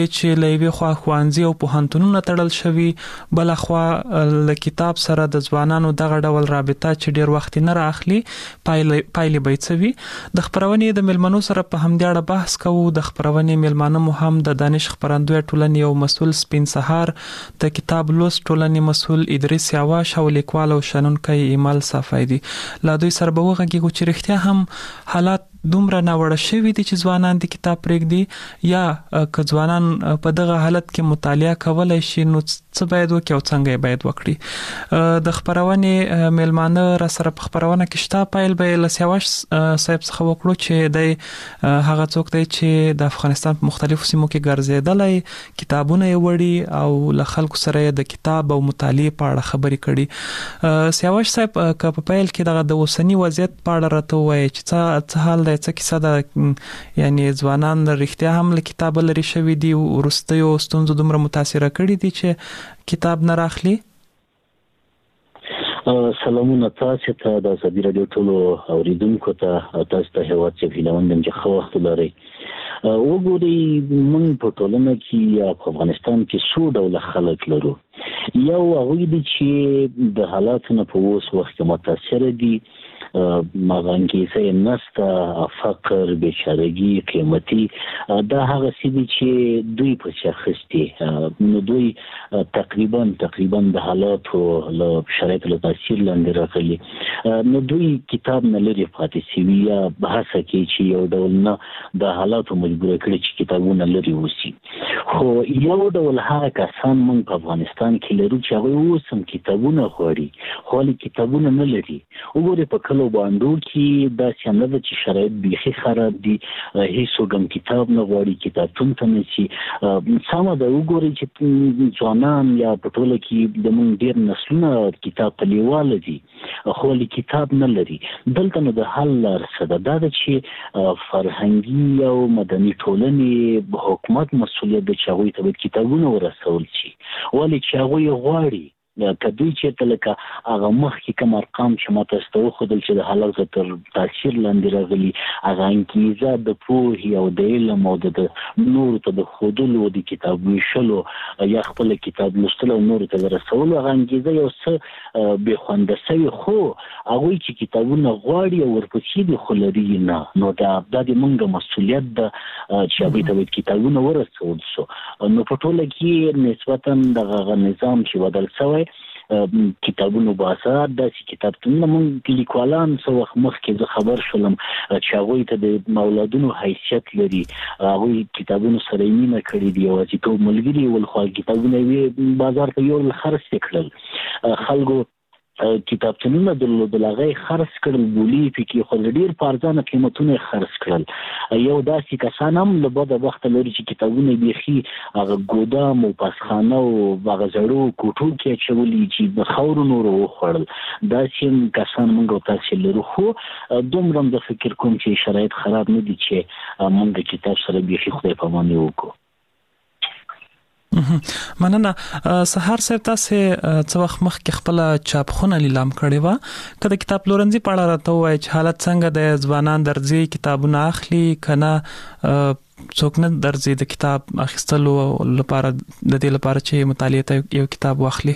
چې له یوې خوا ښوونځي او پوهنتونونه تړل شوي، بل خوا له کتاب سره د ځوانانو دغه ډول رابطه چې ډیر وخت نه راخلي پایلې به څه وي. د خبرونې د ملمنو سره په همدې اړه بحث کوو. د خبرونې ملمانه مو هم د دانش خبرندوی ټولنې او مسؤل سپین سهار، د کتاب لوست ټولنې مسؤل ادریس یاواش او لیکوال او شنونکی ایمل صافیدی. لا دوی سره به وغږیږو چې رښتیا هم حالات دومره ناوړه شوي دي چې ځوانان د کتاب پرېږدي، یا که ځوانان په دغه حالت کې مطالعه کولای شي نو څه باید وکړي او څنګه یې باید وکړي. د خبرونې ملمانه را سره په خبرونه کې شته. پیل به له سیاوش صاحب څخه وکړو چې د هغه څوک دی چې د افغانستان په مختلفو سیمو کې ګرځېدلی، کتابونه یې وړي او له خلکو سره د کتاب او مطالعې په اړه خبرې کړي. سیاوش صاحب که په پیل کې دغه د اوسنی وضعیت په اړه راته ووایي چې څه حال څه کیسه ده، یعنی ځوانان رښتیا هم له کتابه لرې شوي دي، وروستیو ستونزو دومره متاثره کړي دي چې کتاب نه راخلي؟ سلامونه تاسو ته، د ازادي راډیو ټولو اوریدونکو ته، تاسو ته هیواد چې هیلهمند چې ښه وخت لرئ. وګورئ موږ په ټولنه کې یا په افغانستان کې څو ډوله خلک لرو. یو هغوی دي چې د حالاتو نه په اوس وخت کې متاثره دي، مغانګیزه نسته، فقر، بیچارهګي، قیمتي، دا هغه څه دي چې دوی په شخصتي نو دوی تقریبا د حالاتو له شرایطو له تاثیر لاندې راغلي، نو دوی کتاب نه لري پاتې شوي یا بحث کوي چې یو ډول نه د حالاتو مجبور کړي چې کتابونه لري وسی. خو یو ډول هغه کسان موږ په افغانستان کې لرو چې هغه اوس هم کتابونه غواړي خو کتابونه نه لري. وګورئ په کلو باندو کې دا څنګه ده چې شرایط بیخي خراب دي، هیڅوک هم کتاب نه غواړي، کتابتون ته نه شي. سمه ده وګورئ چې ځوانان یا په ټوله کې د موږ ډېر نسلونه کتاب ته لیواله دي خو کتاب نه لري. دلته نو د حل لار څه ده؟ دا ده چې فرهنګي او مدني ټولنې حکومت مسؤلیت ده چې هغوی ته باید کتابونه ورسول شي، ولې چې هغوی غواړي. که دوی چېرته لکه هغه مخکې کوم ارقام چې ما تاسو ته وښودل چې د حالاتو تر تاثیر لاندې راغلي، هغه انګېزه د پوهې او د علم او د نورو ته د ښودلو، د کتاب ویشلو یا خپله کتاب لوستلو او نورو ته د رسولو، هغه انګېزه یو څه بې خونده سوې، خو هغوی چې کتابونه غواړي او ورپسې دي خو لري نه. نو دا د موږ مسؤلیت ده چې هغوی ته باید کتابونه ورسول شو. نو په ټوله کې نسبتا دغه نظام چې بدل شوی، کتابونو بازار، داسې کتابتونونه موږ لیکوالان څه وخت مخکې زه خبر شولم چې هغوی ته د اولادونو حیثیت لري، هغوی کتابونو سره یې مینه کړې دي، یوازیتوب ملګري ول، خو کتابونه یې بازار ته یوړل، خرڅ یې کړل، خلکو کتابتونونه درلودل، هغه یې خرڅ کړل، بولي یې پکې خو ډېر په ارزانه قیمتونه یې خرڅ کړل. یو داسې کسان هم له بده بخته لري چې کتابونه بیخي هغه ګودام او پاسخانه او هغه زړو کوټو کې اچولي چې د خاورو نورو وخوړل. داسې هم کسان موږ او تاسې لرو، خو دومره هم د فکر کوم چې شرایط خراب نه دي چې موږ کتاب سره بیخي خدای پاماني وکړو. مننه. سهار صاحب تاسو څه وخت مخکې خپل چاپخونه لیلام کړې و، که د کتاب پلورنځي په اړه راته ووایي چې حالت څنګه د ځوانان درځي کتابونه اخلي کنه څوک نه درځي د کتاب اخیستلو لپاره، د دې لپاره چې مطالعه ته یو کتاب واخلي؟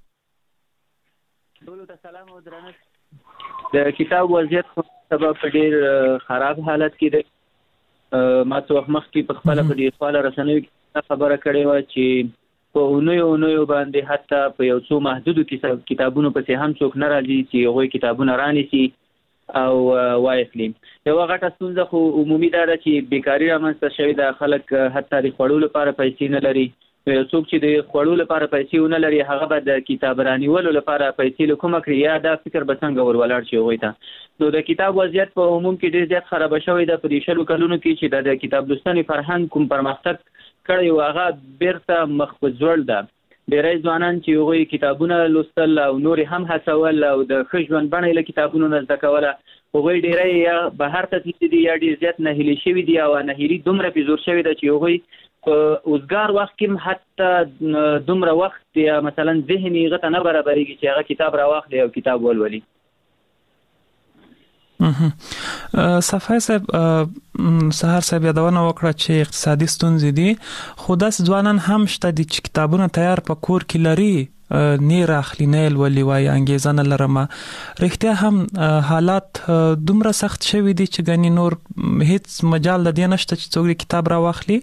ټولو ته سلام او درنښت. د کتاب وضعیت سبب په ډېر خراب حالت کې دی. ما څه وخت مخکې په خپله په ډېر خواله رسنیو کې خبره کړې وه چې په اونیو باندې حتی په یو څو محدودو کتابونو پسې هم څوک نه راځي چې هغوی کتابونه رانیسي او واخلي. یوه غټه ستونزه خو عمومي دا ده چې بیکاري رامنځته شوې ده، خلک حتی د خوړو لپاره پیسې نه لري. یو څوک چې د خوړو لپاره پیسې ونه لري هغه به د کتاب رانیولو لپاره پیسې له کومه کړي، یا دا فکر به څنګه ور ولاړ شي هغوی ته. نو د کتاب وضعیت په عموم کې ډېر زیات خرابه شوی ده. په دې 60 کلونو کې چې د کتاب لوستنې فرهنګ کوم پرمختګ کړی و هغه بیرته مخ په ځوړ ده. ډېری ځوانان چې هغوی کتابونه لوستل او نورې هم هڅول او د ښه ژوند بڼه یې له کتابونو نه زده کوله، هغوی ډېری یا بهر ته تللي دي یا ډېر زیات نهیلي شوي دي، او نهیلي دومره پې زور شوې ده چې هغوی په اوزګار وخت کې هم حتی دومره وخت یا مثلا ذهن یې هغه ته نه برابرېږي چې هغه کتاب راواخلي او کتاب ولولي. صفای صاحب سهار صاحب یادونه وکړه چې اقتصادي ستونزې دي خو داس ځوانان هم شته دي چې کتابونه تیار په کور کې لري نه راخلی نه ولي وای انګیزه نه لرم رښتیا هم حالات دومره سخت شوي دي چې غني نور هیڅ مجال د دې نشته چې څوک کتاب را واخلي.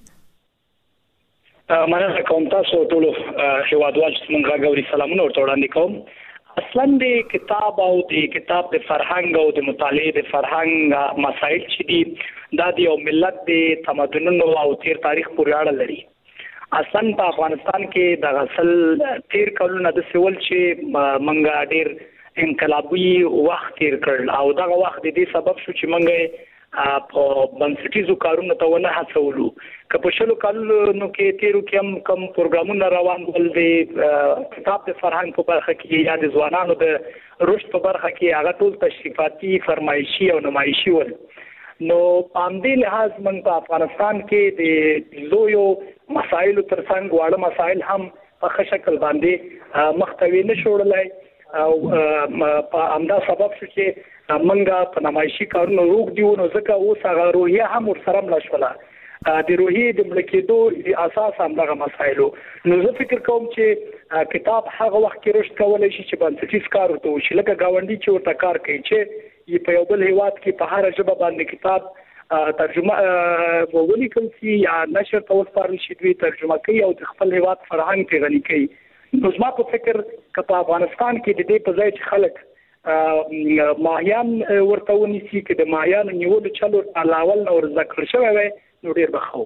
مننه کوم تاسو ټول هیوادوال چې موږ غوړي سلامونه ورته وړاندې کوم. اصلا د کتاب او د کتاب د فرهنګ او د مطالعه د فرهنګ مسائل چې دي دا د یو ملت د تمدنونو او تیر تاریخ پورې اړه لري. اصلا په افغانستان کې د غسل تیر کلونه د سیول چې منګه ډیر انقلابي وخت تیر کړل او دا وخت د دې سبب شو چې منګه په بنسټیزو کارونو ته ونه هڅولو که په شلو کالونو کې تیرو کې کم پروګرامونه روان ول د کتاب د فرهنګ په برخه کې یا د ځوانانو د رشد په برخه کې هغه ټول تشریفاتي فرمایشي او نمایشي ول. نو په دې لحاظ موږ په افغانستان کې د لویو مسایلو ترڅنګ واړه مسایل هم په ښه شکل باندې مخته نه شوړلای او په همدا سبب شو چې منګه په نمایشي کارونو روغ دیو نو ځکه اوس هغه روحیه هم ورسره ملشوله د روحیه د ملکیدو اساس هم دغه مسایلو. نو زه فکر کوم چې کتاب هغه وخت کې رشد کولای شي چې بنسټیز کار وته وشي لکه گاونډي چې ورته کار کوي چې په یو بل هیواد کې په هر ژبه باندې کتاب ترجمه ولیکل شي یا نشر ته وسپارل شي دوی ترجمه کوي او د خپل هیواد فرهنګ ته غني کوي. نو زما په فکر که په افغانستان کې د دې په ځای چې خلک ماهیان ورته ونیسي کې د ماهیان نیولو چلو علاوه نور ذکر شوی وي نو ډیر بخو.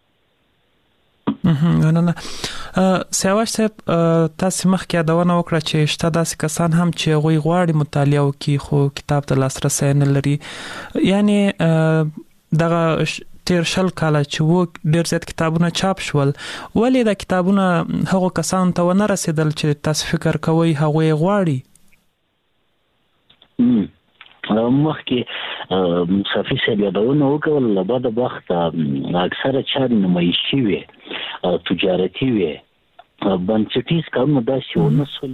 نه سیاوش صاحب تاسو مخکې یادونه وکړه چې شته داسې کسان هم چې غوي غواړي مطالعه وکړي خو کتاب ته لاسرسي نه لري. یعنی دغه تیر شل کاله چې وو ډیر زیات کتابونه چاپ شول ولې دا کتابونه هغه کسان ته ونه رسیدل چې تاسو فکر کوئ هغه غواړي؟ مخکې صافي صاحب یادونه وکړل له بعد وخت اکثره چارې نمایشي وي تجارتي وي بنسټیز کارونه داسې ونه سول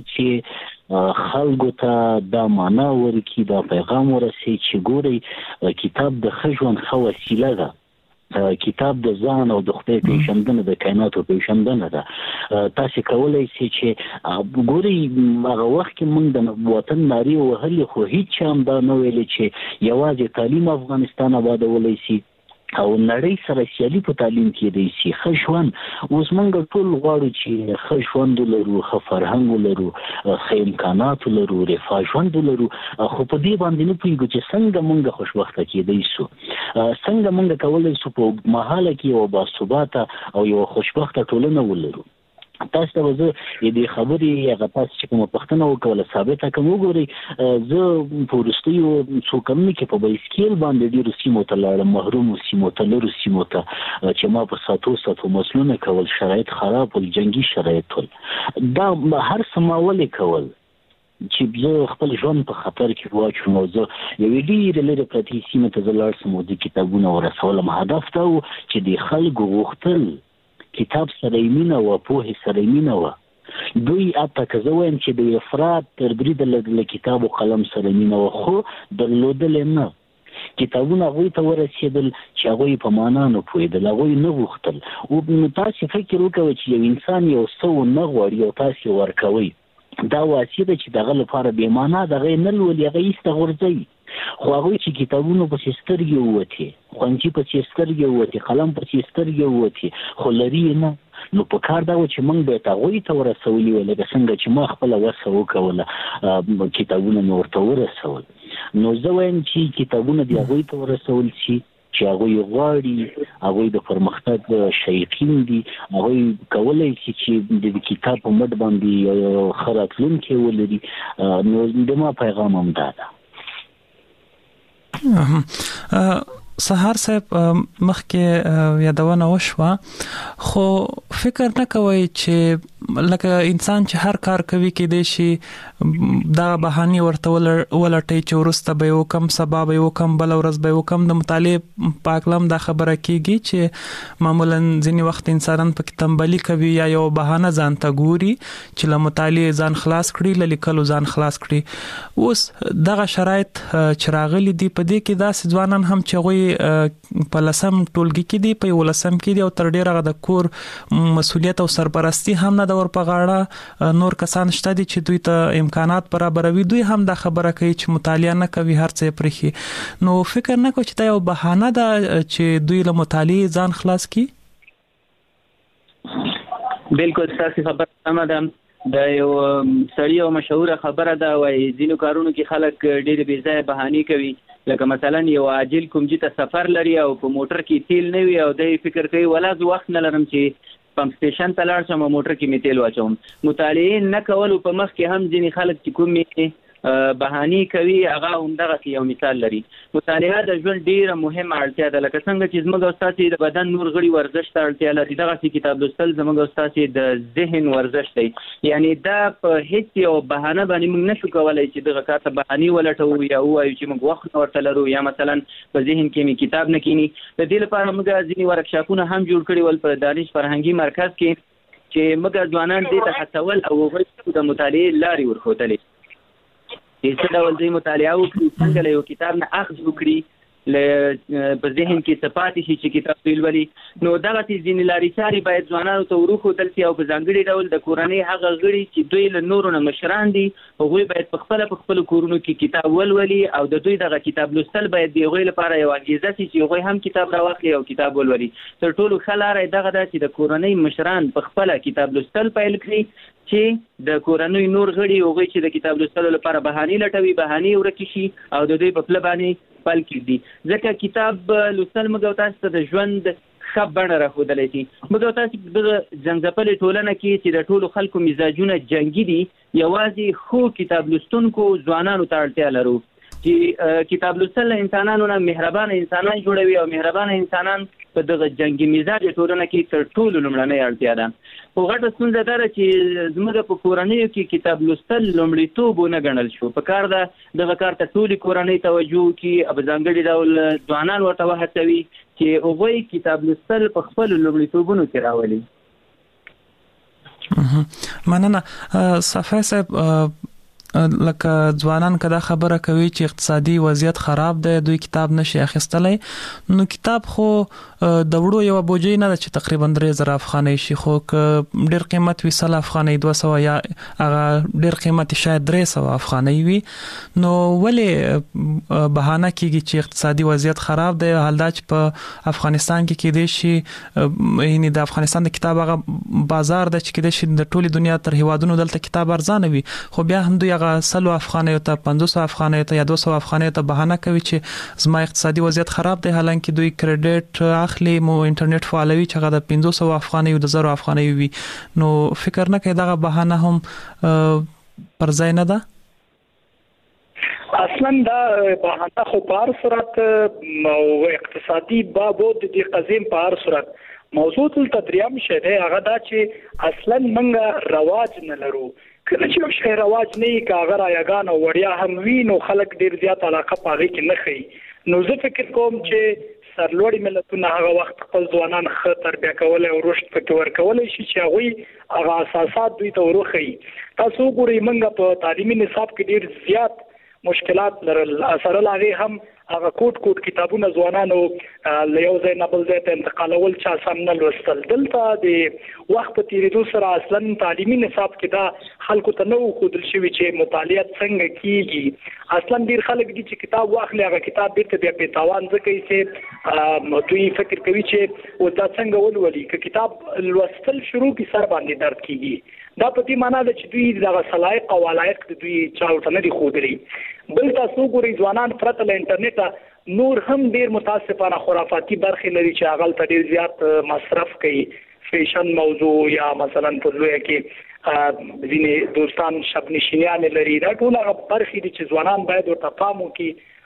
چې خلکو ته دا معنا ورکړي دا پیغام ورسي چې ګوري کتاب د ښه ژوند ښه وسیله ده کتاب د ځان او د خدای پیژندنه د کائناتو پیژندنه ده. تاسو کولای شئ چې ګوري هغه وخت کې موږ د وطن ناری وهلي خو هیڅ هم دا نه ویل چې یوازې تعلیم افغانستان آبادولای شي او نړۍ سره سیالي په تعلیم کې دی شي ښه ژوند. اوس موږ ټول غواړو چې ښه ژوند ولرو ښه فرهنګ ولرو ښه امکانات ولرو رفاه ژوند ولرو خو په دې باندې نه پوهیږو چې څنګه موږ خوشبخته کېدای شو څنګه موږ کولی شو په محاله کې یو باثباته او یو خوشبخته ټولنه ولرو. تاسو ته زه دې خبرې هغه تاسو چې کومه پښتنه وکوله ثابته کوم وګورئ زه په وروستیو څو کلونو کې په بایسکل باندې ډېرو سیمو ته لاړم محرومو سیمو ته لرو سیمو ته چې ما په ساتو مسلونه کول شرایط خراب ول جنگي شرایط ول دا هر څه ما ولې کول چې زه خپل ژوند په خطر کې واچوم او زه یوې ډېرې لرې پرتې سیمې ته زه لاړ شم او د کتابونه ورسولم هدف دا و چې د خلکو غوښتل کتاب سره مینه و پوهې سره مینه و دوی اته که زه وایم چې د افراط تر بریده له کتاب او قلم سره مینه و خو درلودل نه کتابونه هغوی ته ورسېدل چې هغوی په معنا نه پوهېدل هغوی نه غوښتل او تاسې فکر وکوئ چې یو انسان یو څه ونه غواړي او تاسې ورکوئ دا واسطه ده چې دغه لپاره بې معنا دغه نه لولي هغه ایسته غورځوي خو هغوی چې کتابونو پسې سترګې ووتې ښوونځي پسې سترګې ووتې قلم پسې سترګې ووتې خو لري نه نو په کار دا و چې موږ باید هغوی ته ورسولي وای لکه څنګه چې ما خپله وسه وکوله کتابونه مې ورته ورسول نو زه وایم چې کتابونه دې هغوی ته ورسول شي چې هغوی غواړي هغوی د پرمختګ شایقین دي هغوی کولی شي چې د کتاب په مټ باندې یو ښه راتلونکی ولري نو د ما پیغام هم دا ده. سهار صاحب مخکې یادونه وشوه خو فکر نه کوي چې لکه انسان چې هر کار کوي کې دی شي دا بهاني ورته ولټي چې ورسته به یو کم سبب یو کم بل ورځ به یو کم د مطالعه پاکلم دا خبره کیږي چې معمولا ځینی وخت انسانان په تنبلی کوي یا یو بهانه ځان ته ګوري چې له مطالعه ځان خلاص کړي لیکلو ځان خلاص کړي. اوس دغه شرایط چراغلي دي په دې کې دا ځوانان هم چې غوي په لسم ټولګي کې دي په ولسم کې دي او تر ډیره د کور مسولیت او سرپرستی هم نه د ور په غاړه نور کسان شته دي چې دوی ته امکانات برابروي دوی هم دا خبره کوي چې مطالعه نه کوي هر څه پرخي. نو فکر نه کوي چې دا یو بهانه ده چې دوی له مطالعه ځان خلاص کړي. بالکل تاسو خبره سم ده. دا یو سړی او مشهور خبره ده وای ځینو کارونو کې خلک ډېر بې ځای بهاني کوي لکه مثلا یو عاجل کوم چې سفر لري او په موټر کې تیل نه وي او د فکر کوي ولا زه وخت نه لرم چې پمپ سټیشن ته لاړ شم موټر کې می تیل واچوم. مطالعه نه کول په مخ کې هم ځینې خلک چې کوم بهاني کوي هغه همدغه یو مثال لري. مطالعه د ژوند ډیره مهمه اړتیا ده لکه څنګه چې زموږ استاد د بدن نور غړي ورزش ته اړتیا لري دغه کتاب لوستل زموږ استاد د ذهن ورزش دی. یعنی دا په هیڅ یو بهانه باندې موږ نشو کولای چې دغه کار ته بهاني ولټو یا وایو چې موږ وخت ورته لرو یا مثلا په ذهن کې می کتاب نه کینی. د دې لپاره موږ ځینې ورکشاپونه هم جوړ کړي ول په دانش فرهنګي مرکز کې چې موږ ځوانان دې ته هڅول او هغوی د مطالعه لارې ورښودلې چې څه ډول دې مطالعه وکړي څنګه له یو کتاب نه اخذ وکړي په ذهن کې صفات شي چې کتاب ویلولي. نو دغه ځینې لارې چارې باید ځوانانو ته وروښودل شي او په ځانګړي ډول د کورنۍ هغه غړي چې دوی له نورو نه مشران دي هغوی باید په خپل کورونو کې کتاب ولولي او د دوی دغه کتاب لوستل باید د هغوی لپاره یو انګیزه شي چې هغوی هم کتاب راواخلي او کتاب ولولي. تر ټولو ښه لاره دغه ده چې د کورنۍ مشران په خپله کتاب لوستل پیل کړي چې د کورنۍ نور غړي هغوی چې د کتاب لوستلو لپاره بهاني لټوي بهاني ورکې شي او د دوی په پله باندې پل کېږدي. ځکه کتاب لوستل موږ تاسو ته د ژوند ښه بڼه راښودلی شي. موږ تاسو دغه جنګځپلې ټولنه کې چې د ټولو خلکو مزاجونه جنګي دي یوازې ښو کتاب لوستونکو ځوانانو ته اړتیا لرو چې کتاب لوستل انسانانو نه مهربان انسانان جوړوي او مهربان انسانان په دغه جنگي مزاج ټولنه کې تر ټولو لومړنۍ اړتیا ده. خو غټه ستونزه دا ده چې زموږ په کورنیو کې کتاب لوستل لومړیتوب ونه ګڼل شو. په کار ده دغه کار ته ټولې کورنۍ توجه وکړي او په ځانګړي ډول ځوانان ورته وهڅوي چې هغوی کتاب لوستل په خپلو لومړیتوبونو کې راولي. مننه. صفای صاحب لکه ځوانان کدا خبره کوي چې اقتصادي وضعیت خراب دی دوی کتاب نشي اخیستلای نو کتاب خو د وړو یو بوجي نه چې تقریبا 3000 افغانۍ شي خو ډیر قیمت وي 100 افغانۍ 200 یا هغه ډیر قیمت شاید 300 افغانۍ وي نو ولې بهانه کیږي چې اقتصادي وضعیت خراب دی حال دا چې په افغانستان کې کې دي شي یعنی د افغانستان د کتاب هغه بازار د چې کې دي شي د ټولي دنیا تر هیوادونو دلته کتاب ارزانه وي خو بیا هم دوی 100 افغانۍ ته 500 افغانۍ ته یا 200 افغانۍ ته بهانه کوي چې زما اقتصادي وضعیت خراب دی حالانکه دوی کریډټ اخلي مو انټرنیټ فعالوي چې هغه د 500 افغانۍ او د 1000 افغانۍ وي نو فکر نه کوي دا بهانه هم پر ځای نه ده. اصلا دا بهانه خو په هر صورت او اقتصادي بابود د قزم په هر صورت موضوع التدریم شه هغه دا چې اصلا منګه رواج نه لرو کله چې یو شی رواج نه وي کاغه رايګان او وړیا هم وي نو خلک ډیر زیات علاقه پاږي کې نه خي نو زه فکر کوم چې سرلوړي ملتونه هغه وخت خپل ځوانان ښه تربیه کول او رشد پکې ورکول شي چې هغه هغه اساسات دوی ته ورخي. تاسو ګورئ منګه په تعلیمي نصاب کې ډیر زیات مشکلات لرل سره لاغي هم هغه کوټ کتابونه ځوانانو له یو ځای نه بل ځای ته انتقالول چا سم نه لوستل دلته د وخت په تیریدو سره اصلا تعلیمي نصاب کې دا خلکو ته نو خودل شوی چې مطالعه څنګه کیږي اصلا ډیر خلک دي چې کتاب واخلي هغه کتاب بیرته بیا په تاوان ځکه چې دوی فکر کوي چې و دا څنګه ولولي که کتاب لوستل شروع کی سر باندې درد کیږي دا په دې معنی ده چې دوی دغه صلاحیت او علایق دوی چاوته نه دي خودري. بل تاسو ګورئ ځوانان پرته له انټرنیټ نور هم ډیر متاسفانه خرافاتي برخې لري چې هغه ته ډیر زیات مصرف کوي فیشن موضوع یا مثلا په لوی کې ځینې دوستان شب نشینیان لري دا ټول هغه برخې دي چې ځوانان باید ورته پام وکړي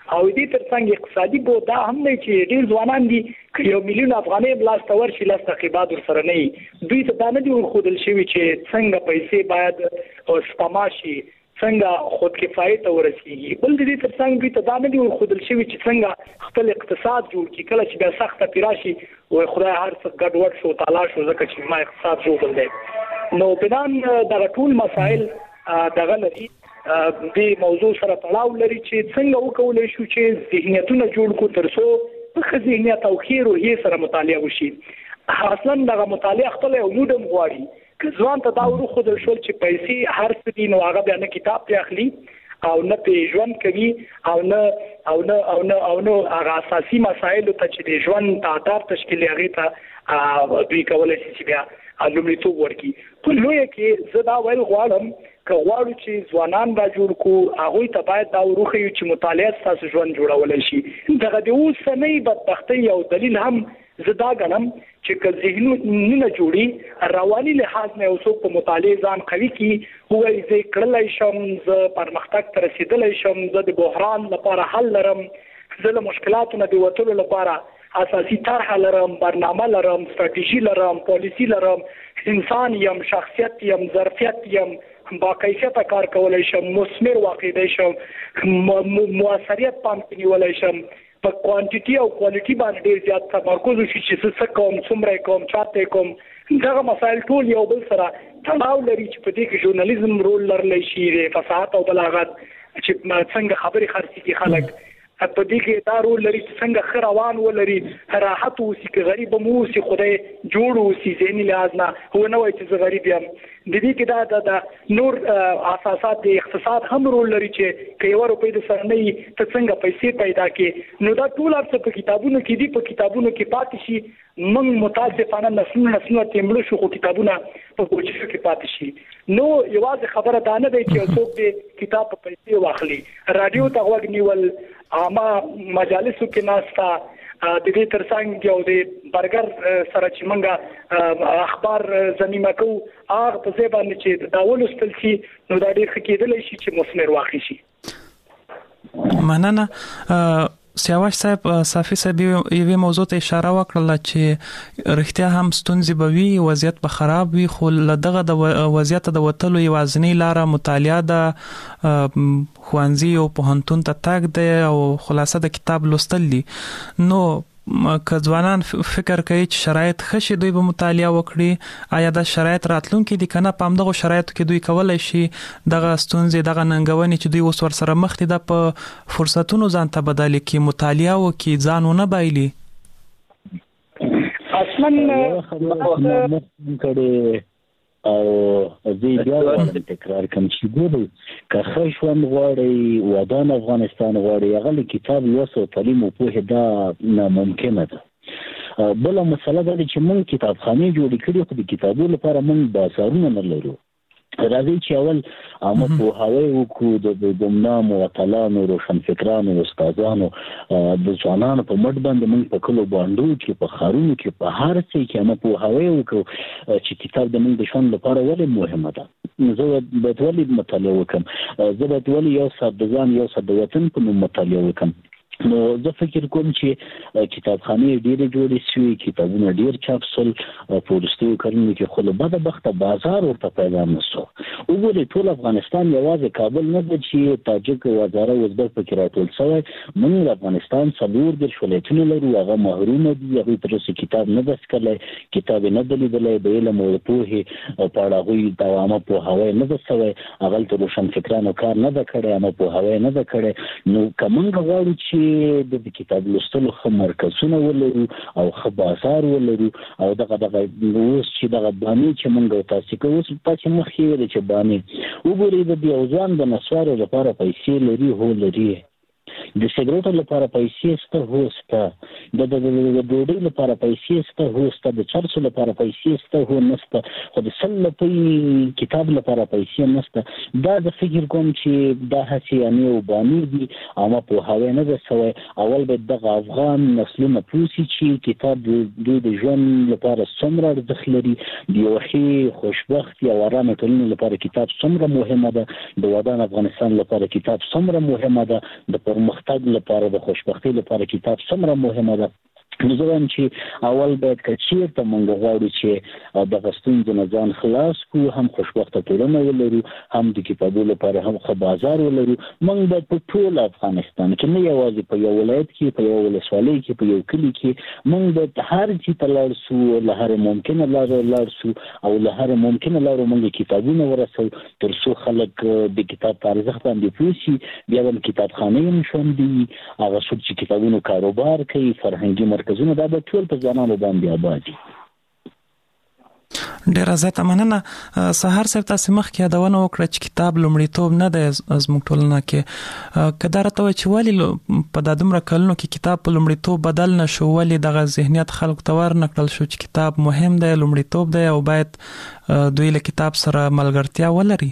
او دې ترڅنګ اقتصادي بود دا هم نه چې ډېر ځوانان دي چې 1 ملیون افغانۍ بلاس تور شي لاس تقریبات سره نه دوی ته دا نه دی ورخودل شوی چې څنګه پیسې باید سپما شي څنګه خود کفایت ته ورسیږي بل دې ترڅنګ دوی ته دا نه دی ورخودل شوی چې څنګه خپل اقتصاد جوړ کړي کله چې بیا سخته پیراشي او خدای هر څه ګډوډ شو تعالی شو ځکه چې ما اقتصاد جوړ دی نو بنان د ټول مسائل دغه لري د موضوع سره تړاو لري چې څنګه وکولای شو چې ذهنیتونه جوړ کو ترڅو په ذهنیت او خیر او هي سره مطالعه وشي اصلا دغه مطالعه خپل یو مودم غواړي که ځوان ته دا ورخودل شول چې پیسې هر څه دي نو هغه بیا نه کتاب ته اخلي او نه په ژوند کوي او نه هغه اساسي مسایل ته چې د ژوند تعداد تشکیل هغه ته دوی کولای شي چې بیا لومړیتوب ورکړي په لوی کې زه دا ویل غواړم که غواړو چې ځوانان را جوړ کو هغه ته باید دا وروخیو چې مطالعه تاسو ژوند جوړولای شي دغه د اوسنۍ بدبختۍ یو دلیل هم زدا غنم چې که ذهنونه جوړي رواني لحاظ نه اوسو په مطالعه ځان قوي کی هوای زه کړلای شم زه پرمختګ ته رسیدلای شم زه د بحران لپاره حل لرم زه له مشکلاتو نه د وټولو لپاره اساسي طرح لرم برنامه لرم استراتیژي لرم پالیسی لرم انسان یم شخصیت یم ظرفیت یم با کیفیت کار کولای شم مثمر واقع دی شم موثریت پام نیولای شم په کوانټیټي او کوالټي باندې ډیر زیات تمرکز وشي چې څه کوم څومره کوم چاته کوم دغه مسایل ټول یو بل سره تړاو لري چې په دې کې ژورنالیزم رول لرلی شي د فصاحت او بلاغت چې څنګه خبري خرڅي کې خلک په دې کې دا رول لري چې څنګه خروان ولري راحت او سي غریب مو سي خدای جوړو سي ذهني لحاظ نه هو نه وای چې غریب یم د دې کې دا نور اساسات د اقتصاد هم رول لري چې کيو روپې د سرنۍ ته څنګه پیسې پیدا کې نو دا ټول څه په کتابونو کې دي په کتابونو کې پاتې شي من متاسفانه نسلونه تیمړو شو کتابونه په کوچو کې پاتې شي نو یوازې خبره دا نه دی چې څوک دې کتاب په پیسې واخلي رادیو ته وګ نیول عامه مجالسو کې ناستا د دې ترڅنګ یو د برګر سره چې منګه اخبار زمينه کو هغه په ځای باندې چې دا ولستل شي نو دا ډېر خکېدل شي چې مثمر واقع شي مننه سیاوش صاحب صافي صاحب یوه موضوع ته اشاره وکړه چې رښتیا هم ستونزې به وي وضعیت به خراب وي خو لدغه د وضعیت د وټلو یوازنی لار مطالعه د خوانزي او پوهنتون ته تاګ دی او خلاصه د کتاب لوستل دي نو که ځوانان فکر کوي چې شرایط خشي دوی به مطالعه وکړي آیا د شرایط راتلونکي دي کنه په همدغه شرایطو کې دوی کولای شي دغه ستونزې دغه ننګونې چې دوی اوس ور سره مخ دي د په فرصتونو ځان ته بدل کی مطالعه وکي ځانونه بایلي اصلا کړي او زه بیا تکرار کوم چې ګورئ که خښوند غواړي ودان افغانستان غواړي هغه کتاب لوسو تعلیم او په دا ناممکنه ده بل مسله دا چې موږ کتابخانه جوړې کړې خو د کتابونو لپاره موږ بازارونه نه لرو راځي چې اول عامه په هواي وکړو د ګمنام او اتلانو روشنفکرانو استادانو د ځوانانو په مټ باندې موږ په کلو باندې چې په خارونو کې په هر څه کې عامه په هواي وکړو چې کتاب د موږ د شان لپاره ولې مهمه ده زه به ولې مطالعه وکم زه به ولې یو څه د ځان یو څه د وطن په نوم مطالعه وکم نو زه فکر کوم چې کتابخانه ډېرې جوړې شوې کتابونه ډېر چاپ شول په وروستیو کلونو کې خو له بده بخته بازار ورته پیدا نه شو وګورئ ټول افغانستان یوازې کابل نه ده چې تاجک او هزاره ازبک پکې راټول شوی موږ د افغانستان 40 ولایتونه لرو هغه محروم دي هغوی تر اوسه کتاب نه ده څکلی کتاب یې نه ده لیدلی د علم او پوهې په اړه هغوی د عامه پوهاوی نه ده شوی هغلته روشنفکرانو کار نه ده کړی عامه پوهاوی نه ده کړی نو که موږ غواړو چې د کتاب لوستلو ښه مرکزونه ولرو او ښه بازار ولرو او دغه اوس چې دغه بانې چې موږ تاسې کوو اوس تاسې مخکې ویلې چې بانې وګورئ د یو ځوان د نسوارو لپاره پیسې لري هو لري د سیګریټو لپاره پیسې شته هو شته د ډوډۍ لپاره پیسې شته هو شته د چرسو لپاره پیسې شته هو نشته خو د سل لپاره کتاب لپاره پیسې نشته دا د فکر کوم چې دا هڅې یعنې وبانې دي عامه پوهاوی نه ده شوی اول باید دغه افغان نسلونه پوه شي چې کتاب دوی د ژوند لپاره څومره ارزښت لري د یو ښې خوشبختې او ارامې ټولنې لپاره کتاب څومره مهمه ده د ودان افغانستان لپاره کتاب څومره مهمه ده د پرمختګ پرمختګ لپاره د خوشبختۍ لپاره کتاب څومره مهمه ده. نو زه وایم چې اول باید که چېرته موږ غواړو چې دغه ستونزې نه ځان خلاص کړو، هم خوشبخته ټولنه ولرو، هم د کتابونو لپاره هم ښه بازار ولرو، موږ باید په ټول افغانستان کې، نه یوازې په یو ولایت کې، په یو ولسوالۍ کې، په یو کلي کې، موږ باید هر ځای ته لاړ سو، له هرې ممکنه لارې لاړ سو او له هرې ممکنه لارو موږ کتابونه ورسوو تر څو خلک د کتاب په ارزښت باندې پوه شي. بیا هم کتابخانې هم ژوندي وي، هغه څوک چې کتابونو کاروبار کوي، فرهنګي مرکزونه دا به ټول په ځوانانو باندې آباد وي. ډیره زیاته مننه. سهار صاحب تاسو مخکې یادونه وکړه چې کتاب لومړیتوب نه دی زموږ ټولنه کې. که دا راته وایي چې ولې په دا دومره کلونو کې کتاب په لومړیتوب بدل نه شو، ولې دغه ذهنیت خلکو ته ور نه کړل شو چې کتاب مهم دی، لومړیتوب دی او باید دوی له کتاب سره ملګرتیا ولري؟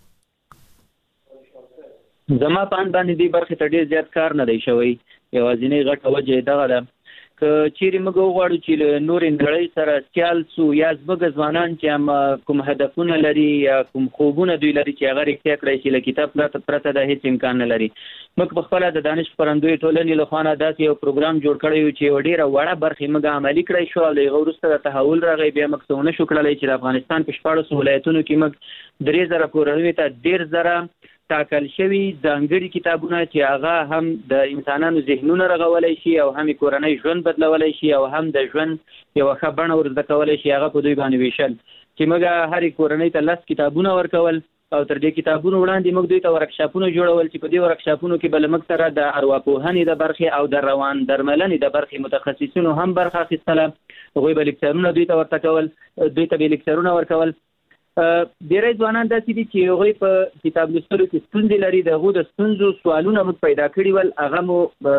زما په اند باندې دې برخې ته ډېر زیات کار نه دی شوی. یوازینۍ غټه وجه دغه ده که چیرې موږ وغواړو چې له نورې نړۍ سره سیال سو، یا زموږ ځوانان چې هم کوم هدفونه لري یا کوم خوبونه دوی لري چې هغه رښتیا کړی شي، له کتاب پرته د هیڅ امکان نه لري. موږ په خپله د دانش خپرندوی ټولنې له خوا نه داسې یو پروګرام جوړ کړی و چې یوه ډېره وړه برخې موږ عملي کړی شو، او له هغه وروسته د تحول راغی. بیا موږ څه ونه شو کړلی چې د افغانستان په 14 ولایتونو کې موږ 3000 کورنیو ته 1.5 ټاکل شوي ځانګړي کتابونه چې هغه هم د انسانانو ذهنونه رغولی شي او هم کورنۍ ژوند بدلولی شي او هم د ژوند یوه ښه بڼه ور زده کولی شي، هغه په دوی باندې ویشل. چې موږ هرې کورنۍ ته 10 کتابونه ورکول او تر دې کتابونو وړاندې موږ دوی ته ورکشاپونه جوړول چې په دې ورکشاپونو کې به له موږ سره د ارواپوهنې د برخې او د روان درملنې د برخې متخصصینو هم برخه اخیستله. هغوی به لیکچرونه دوی ته ورته کول، دوی ته به لیکچرونه ورکول. ډېری ځوانان داسې دي چې هغوی په کتاب لوستلو کې ستونزې لري، د هغو د ستونزو سوالونه موږ پیدا کړي ول، هغه مو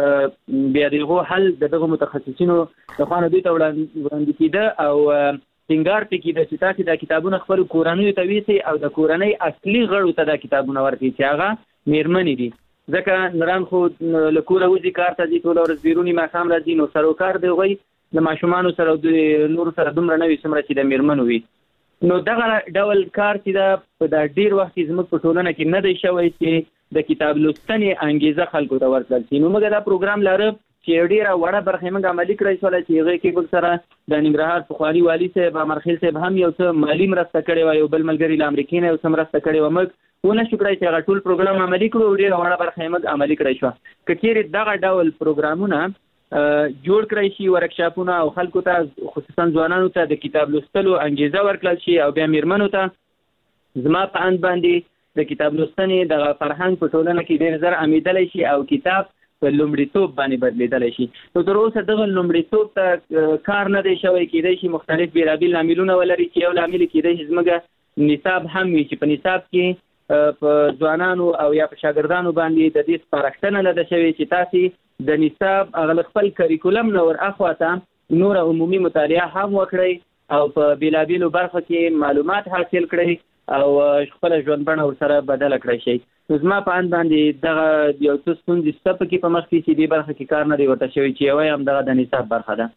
بیا د هغو حل د دغو متخصصینو لخوا نه دوی ته وړاندې کېده او ټینګار پرې کېده چې تاسې دا کتابونه خپلو کورنیو ته ویسئ او د کورنۍ اصلي غړو ته دا کتابونه ورکړئ چې هغه مېرمنې دي. ځکه نران خو له کوره وځي، کار ته ځي، ټوله ورځ بیروني ماښام راځي، نو سروکار د هغوی د ماشومانو سره او د نورو سره دومره نه وي څومره چې د مېرمنو وي. نو دغه ډول کار چې دا په دا ډیر وخت زموږ په ټولنه کې نه دی شوی چې د کتاب لوستنې انګیزه خلکو ته ورکړل شي. نو موږ دا پروګرام لرو چې ډیره وړه برخه موږ عملي کړی شوله چې هغې کې موږ سره د ننګرهار پخواني والي صاحب امرخیل صاحب هم یو څه مالي مرسته کړې وه، یو بل ملګري له امریکې نه یو څه مرسته کړې وه. موږ ونه شو کړی چې هغه ټول پروګرام عملي کړو او ډیره وړه برخه یې موږ عملي کړی شوه. که چیرې دغه ډول پروګرامونه جوړ کړی شي، ورکشاپونه، او خلکو ته خصوصا ځوانانو ته د کتاب لوستلو انګیزه ورکړل شي او بیا میرمنو ته، زما په اند باندې د کتاب لوستنې دغه فرهنګ په ټولنه کې ډېر زر عمیدلی شي او کتاب په لومړیتوب باندې بدلیدلی شي. نو تر اوسه دغه لومړیتوب ته کار نه دی شوی. کېدای شي مختلف بېلابېل لاملونه ولري چې یو لامل کېدای شي زموږ نصاب هم وي چې په نصاب کې په ځوانانو او یا په شاګردانو باندې د دې سپارښتنه نه ده شوې چې تاسې د نصاب هغه خپل کریکولم نه ور اخواته نور عمومي مطالعه هم وکړئ او په بېلابېلو برخو کې معلومات حاصل کړئ او خپله ژوند بڼه ورسره بدله کړی شئ. نو زما په اند باندې دغه یو څه ستونزې شته پکې په مخ کې چې دې برخه کې کار نه دی ورته شوی چې یوه یې هم دغه د نصاب برخه ده.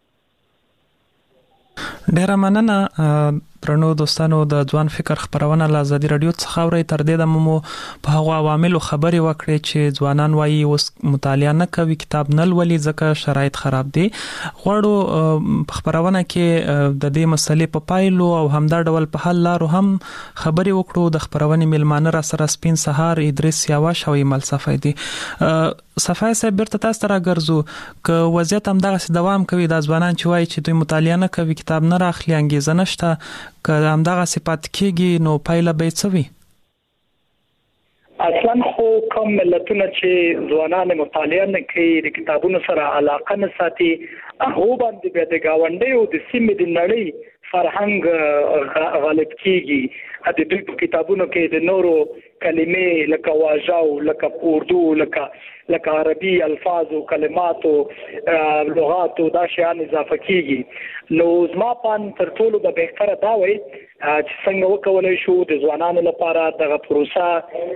ډیره مننه درنو دوستانو. د ځوان فکر خبرونه له ازادي رادیو څخه اورئ. تر دې دمه مو په هغو عواملو خبرې وکړې چې ځوانان وایي اوس مطالعه نه کوي، کتاب نه لولي ځکه شرایط خراب دي. غواړو په خبرونه کې د دې مسلې په پایلو او همدا ډول په حل لارو هم خبرې وکړو. د خبرونې میلمانه را سره سپین سهار ادریس یاوش او ایمل صفای دي. صفای صاحب بیرته تاسو ته راګرځو، که وضعیت همدغسې دوام کوي، دا ځوانان چې وایي چې دوی مطالعه نه کوي، کتاب نه راخلي، انګیزه نشته، که همدغسې پاتې کېږي نو پایله به یې څه وي؟ اصلا خو کوم ملتونه چې ځوانان مطالعه نه کوي، د کتابونو سره علاقه نه ساتي، هغو باندې بیا د ګاونډیو د سیمې د نړۍ فرهنګ غالب کېږي. د دوی په کتابونو کې د نورو کلمې لکه واژه، لکه اردو، لکه عربي الفاظ او کلمات او لغات او دا شیان اضافه کیږي. نو زما پان تر ټولو به بهتره دا وي چې څنګه وکولای شو د ځوانانو لپاره دغه پروسه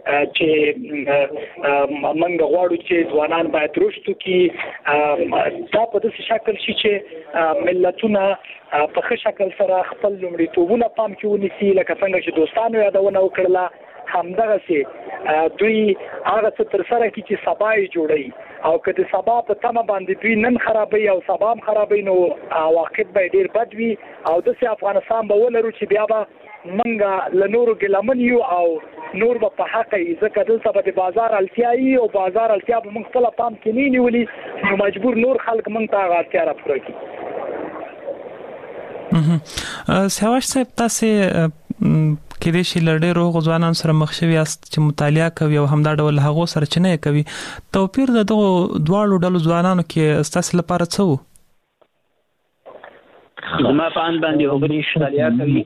چې موږ غواړو چې ځوانان باید رشد وکړي، دا په داسې شکل شي چې ملتونه په ښه شکل سره خپل لومړیتوبونه پام کې ونیسي، لکه څنګه چې دوستانو یادونه وکړله همدغه سي دوی هغه څه تر سره کی چې سبا یې جوړي او کله سبا په تمه باندې دوی نن خرابوي او سبا هم خرابوي نو عواقب به ډیر بد وي او د افغانستان به ولرو چې بیا به منګه لنورو ګلمن یو او نور په حق یې ځکه دلته به د بازار اړتیاي او بازار اړتیا به موږ خپل پام کې نه نیولي نو مجبور نور خلک موږ ته اړتیا را پوره کړي. سیاوش صاحب تاسو کې د شي لړډې روغ ځوانان سره مخ شوي است چې مطالعه کوي او همدا ډول هغه سره چنه کوي توپیر د دغه دواړو ډلو ځوانانو کې تاسو لپاره څه وو؟ زما په ان باندې هغوی مطالعه کوي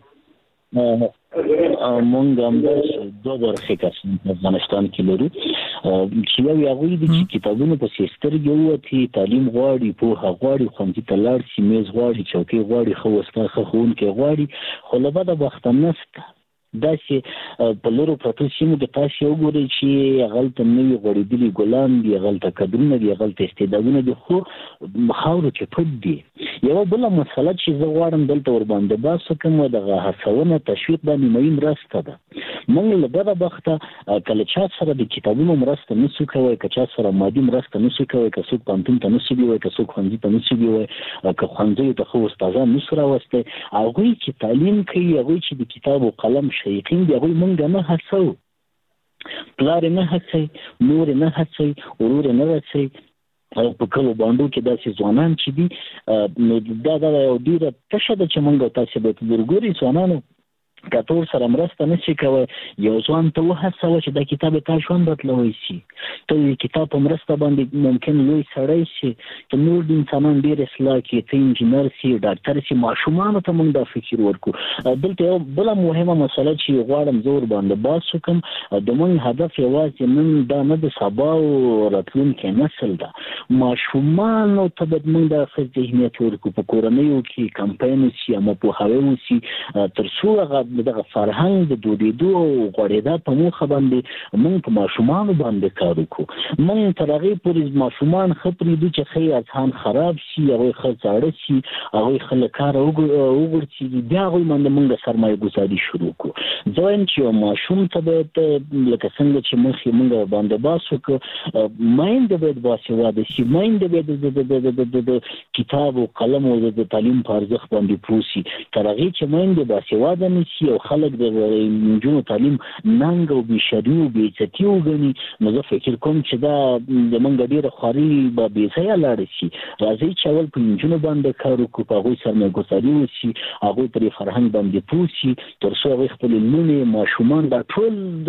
مونږ هم د دوه برخې کسان په افغانستان کې لرو چې یو هغوی دي چې کتابونه په سترګې ووتي تعلیم غواړي پوهه غواړي ښوونځي ته لاړ شي میز غواړي چوکۍ غواړي ښه استاد ښه ښوونکی غواړي خو له بده بخته نشته داسې په لورو پرتو سیمو کې تاسو وګورئ چې هغلته نوي غوړېدلي ګلان دي هغلته کدرونه دي هغلته استعدادونه دي خو خاورو کې پټ دي. یوه بله مسله چې زه غواړم دلته ورباندې بحث وکړم دغه هڅونه تشویق باندې نیمایي مرسته ده. موږ له بده بخته کله چا سره د کتابونو مرسته نشو کوی که چا سره مادي مرسته نشو کوی که څوک پوهنتون ته نشو بیوی که څوک ښوونځي ته نشو بیوی که ښوونځیو ته ښه استادان نشو راوستی هغوی چې تعلیم کوي هغوی چې د کتاب و قلم شیقین دي هغوی مونږ نه هڅوو پلار یې نه هڅوي مور یې نه هڅوي ورور یې نه هڅوي او په کلو باندو کې داسې ځوانان چې دي نو دا یو ډېره تشه ده چې مونږ تاسې به ګورګوري ځوانانو که ټول سره مرسته نشي کوی یو ځوان ته وهڅوه چې دا کتاب تا ژوند بدلوی شي ته د کتاب په مرسته باندې ممکن لوی سړی شي ته نور د انسانان ډېر اصلاح کړي ته انجینر شي ډاکټر شي ماشومانو ته موږ دا فکر ورکړو. دلته یو بله مهمه مسله چې غواړم زه ورباندې بحث وکړم د موږ هدف یوازې نن دا نه د سبا او راتلونکی نسل ده ماشومانو ته باید موږ دا ښه ذهنیت ورکړو په کورنیو کې کمپاین وشي اما پوهاوی وشي تر څو هغه دغه فرهنګ د دودېدو او غوړېدا په موخه باندې موږ په ماشومانو باندې کار وکړو. موږ تر هغې پورې ماشومان ښه پرېږدو چې ښه اذهان خراب شي هغوی ښه زاړه شي هغوی ښه له کاره وغورځېږي بیا هغوی باندې موږ سرمایه ګذاري شروع کړو. زه وایم چې یو ماشوم ته باید لکه څنګه چې مخکې موږ باندې بحث وکړو میندې باید باسواده شي میندې باید د کتاب او قلم او د تعلیم په ارزښت باندې پوه شي تر هغې چې میندې باسواده نه شي او خلک د نجونو تعلیم ننګ او بېشري او بېعزتي وګڼي نو زه فکر کوم چې دا زموږ ډېره خواري به بېځایه لاړه شي. راځئ چې اول په نجونو باندې کار وکړو په هغوی سرمایه ګذاري وشي هغوی پرې فرهنګ باندې پوه شي تر څو هغوی خپلې لوڼې ماشومان دا ټول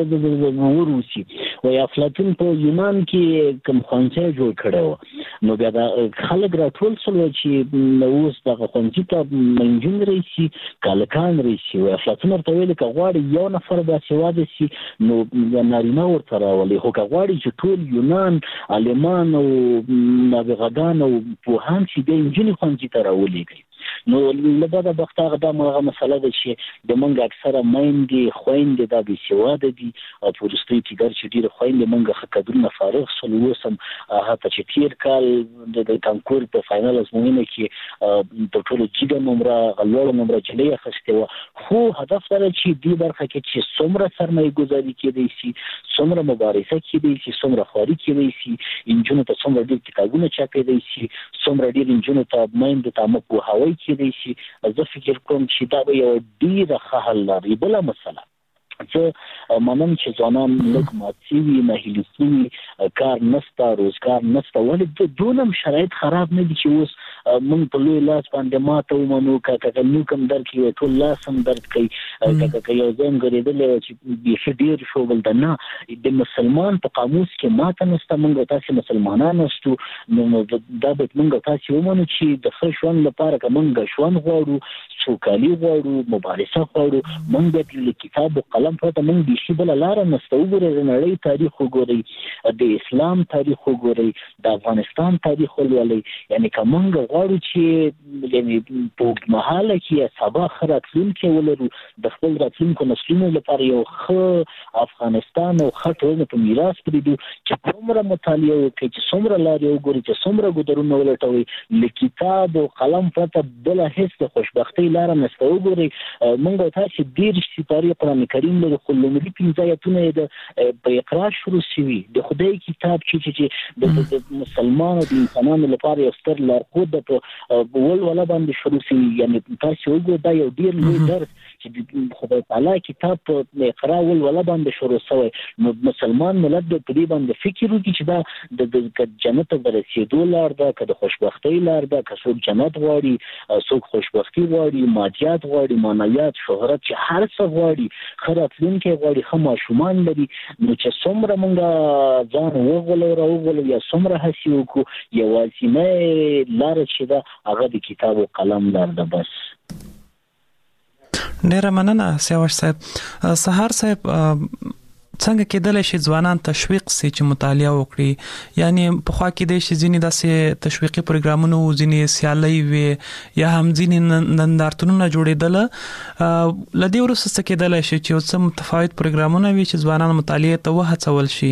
وروسي. وایي افلاطون په یونان کې کوم ښوونځی جوړ کړی و نو بیا دا خلک راټول شول چې اوس دغه ښوونځي ته نجونې راشي که هلکان راشي افلاطون ورته ویل که غواړي یو نفر باسواده شي نو نارینه ورته راولي خو که غواړي چې ټول یونان عالمان او نابغهګان او پوهان چې بیا نجونې ښوونځي ته راولېږي نو له بده بخته هغه دا مسله ده چې د موږ اکثره میندې خویندې دا بېسواده دي او په وروستیو کې ګر چې ډېرې خویندې موږ ښه کدرونه فارغ شول اوس هم حتی چې تېر کال د کانکور په فاینل ازموینه کې تر ټولو جګه نمره لوړه نمره جلۍ اخیستې وه خو هدف دا ده چې دې برخه کې چې څومره سرمایه ګذاري کېدی شي څومره مبارزه کېدی شي څومره خواري کېدی شي نجونو ته څومره ډېر کتابونه چاپېدی شي څومره ډېر نجونو ته میندو ته عامه پوهاوی کېدی شي زه فکر کوم چې دا به یوه ډېره ښه حل لري. بله مسله زه منم چې ځوانان لږ مات شوي ناهیلي شوي کار نشته روزګار نشته ولې دونه هم شرایط خراب نه دي چې اوس موږ په لوی لاس باندې ماته ومنو که نوک هم درد کوي ټول لاس هم درد کوي که یو ځای هم ګرېدلی چې بیخي ډېر شوبل ده نه د مسلمان په قاموس کې ماته نشته موږ تاسې مسلمانان نشتو نو دا باید موږ تاسې ومنو چې د ښه ژوند لپاره که موږ ژوند غواړو سوکالي غواړو مبارزه غواړو موږ باید له کتاب و قلم پرته موږ بیخي بله لاره نشته وګورئ د نړۍ تاریخ وګورئ د اسلام تاریخ وګورئ د افغانستان تاریخ ولولئ یعنې که موږ غواړو چې یعنې په اوږدمهاله کې سبا ښه راتلونکی ولرو د خپل راتلونکو نسلونو لپاره یو ښه افغانستان او ښه ټولنه په میراث پرېږدو چې څومره مطالعه وکړئ چې څومره لارې وګورئ چې څومره ګودرونه ولټوئ له کتاب او قلم پرته بله هېڅ د خوشبختۍ لاره نشته. وګورئ موږ تاسې 10 سپارې قرآن کریم لرو خو لومړي اولي 15 آیتونه د په اقرا شروع شوي د خدای کتاب چې د مسلمانانو د انسانانو لپاره یو ستر لارښود په ولوله باندې شروع شوي. یعنی تاسو وګورئ دا یو ډیر لوی درس چې خدای تعالی کتاب په اقرا ولوله باندې شروع شوی. نو مسلمان ملت په دې باندې فکر وکړي چې دا د جنت ته رسیدو لار ده، که د خوشبختۍ لار ده، که څوک جنت غواړي، څوک خوشبختي غواړي، مادیات غواړي، معنویات، شهرت، چې هر څه غواړي، ښه راتلونکی غواړي، ښه ماشومان لري. نو چې څومره موږ ځان وغولو یا څومره هڅې وکړو، یوازینۍ لاره چې ده هغه د کتاب او قلم لار ده. بس ډیره مننه سیاوش صاحب. سهار صاحب څنګه کېدلی شي ځوانان تشویق سي چې مطالعه وکړي؟ یعنی په خوا کې د شي ځینې داسې تشویقي پروګرامونه او ځینې سیالۍ وي یا هم ځینې نندارتونونه جوړېدل، لدې وروسته څه کېدلی شي چې یو څه متفاوت پروګرامونه وي چې ځوانان مطالعه ته وهڅول شي؟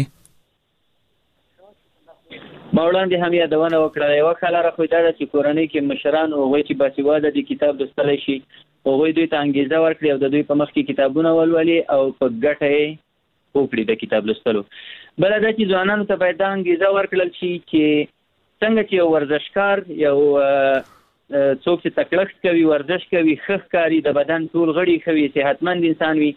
ما وړاندې هم یادونه وکړه، یوه ښه لاره خو دا ده چې کورنۍ کې مشران هغوی چې باسواده دي کتاب لوستلی شي، هغوی دوی ته انګېزه ورکړي او د دوی په مخ کې کتابونه ولولي او په ګټه یې وکړي د کتاب لوستلو. بله دا چې ځوانانو ته باید دا انګېزه ورکړل شي چې څنګه چې یو ورزشکار، یو څوک چې تکړښت کوي، ورزش کوي، ښه ښکاري، د بدن ټول غړي ښه وي، صحتمند انسان وي،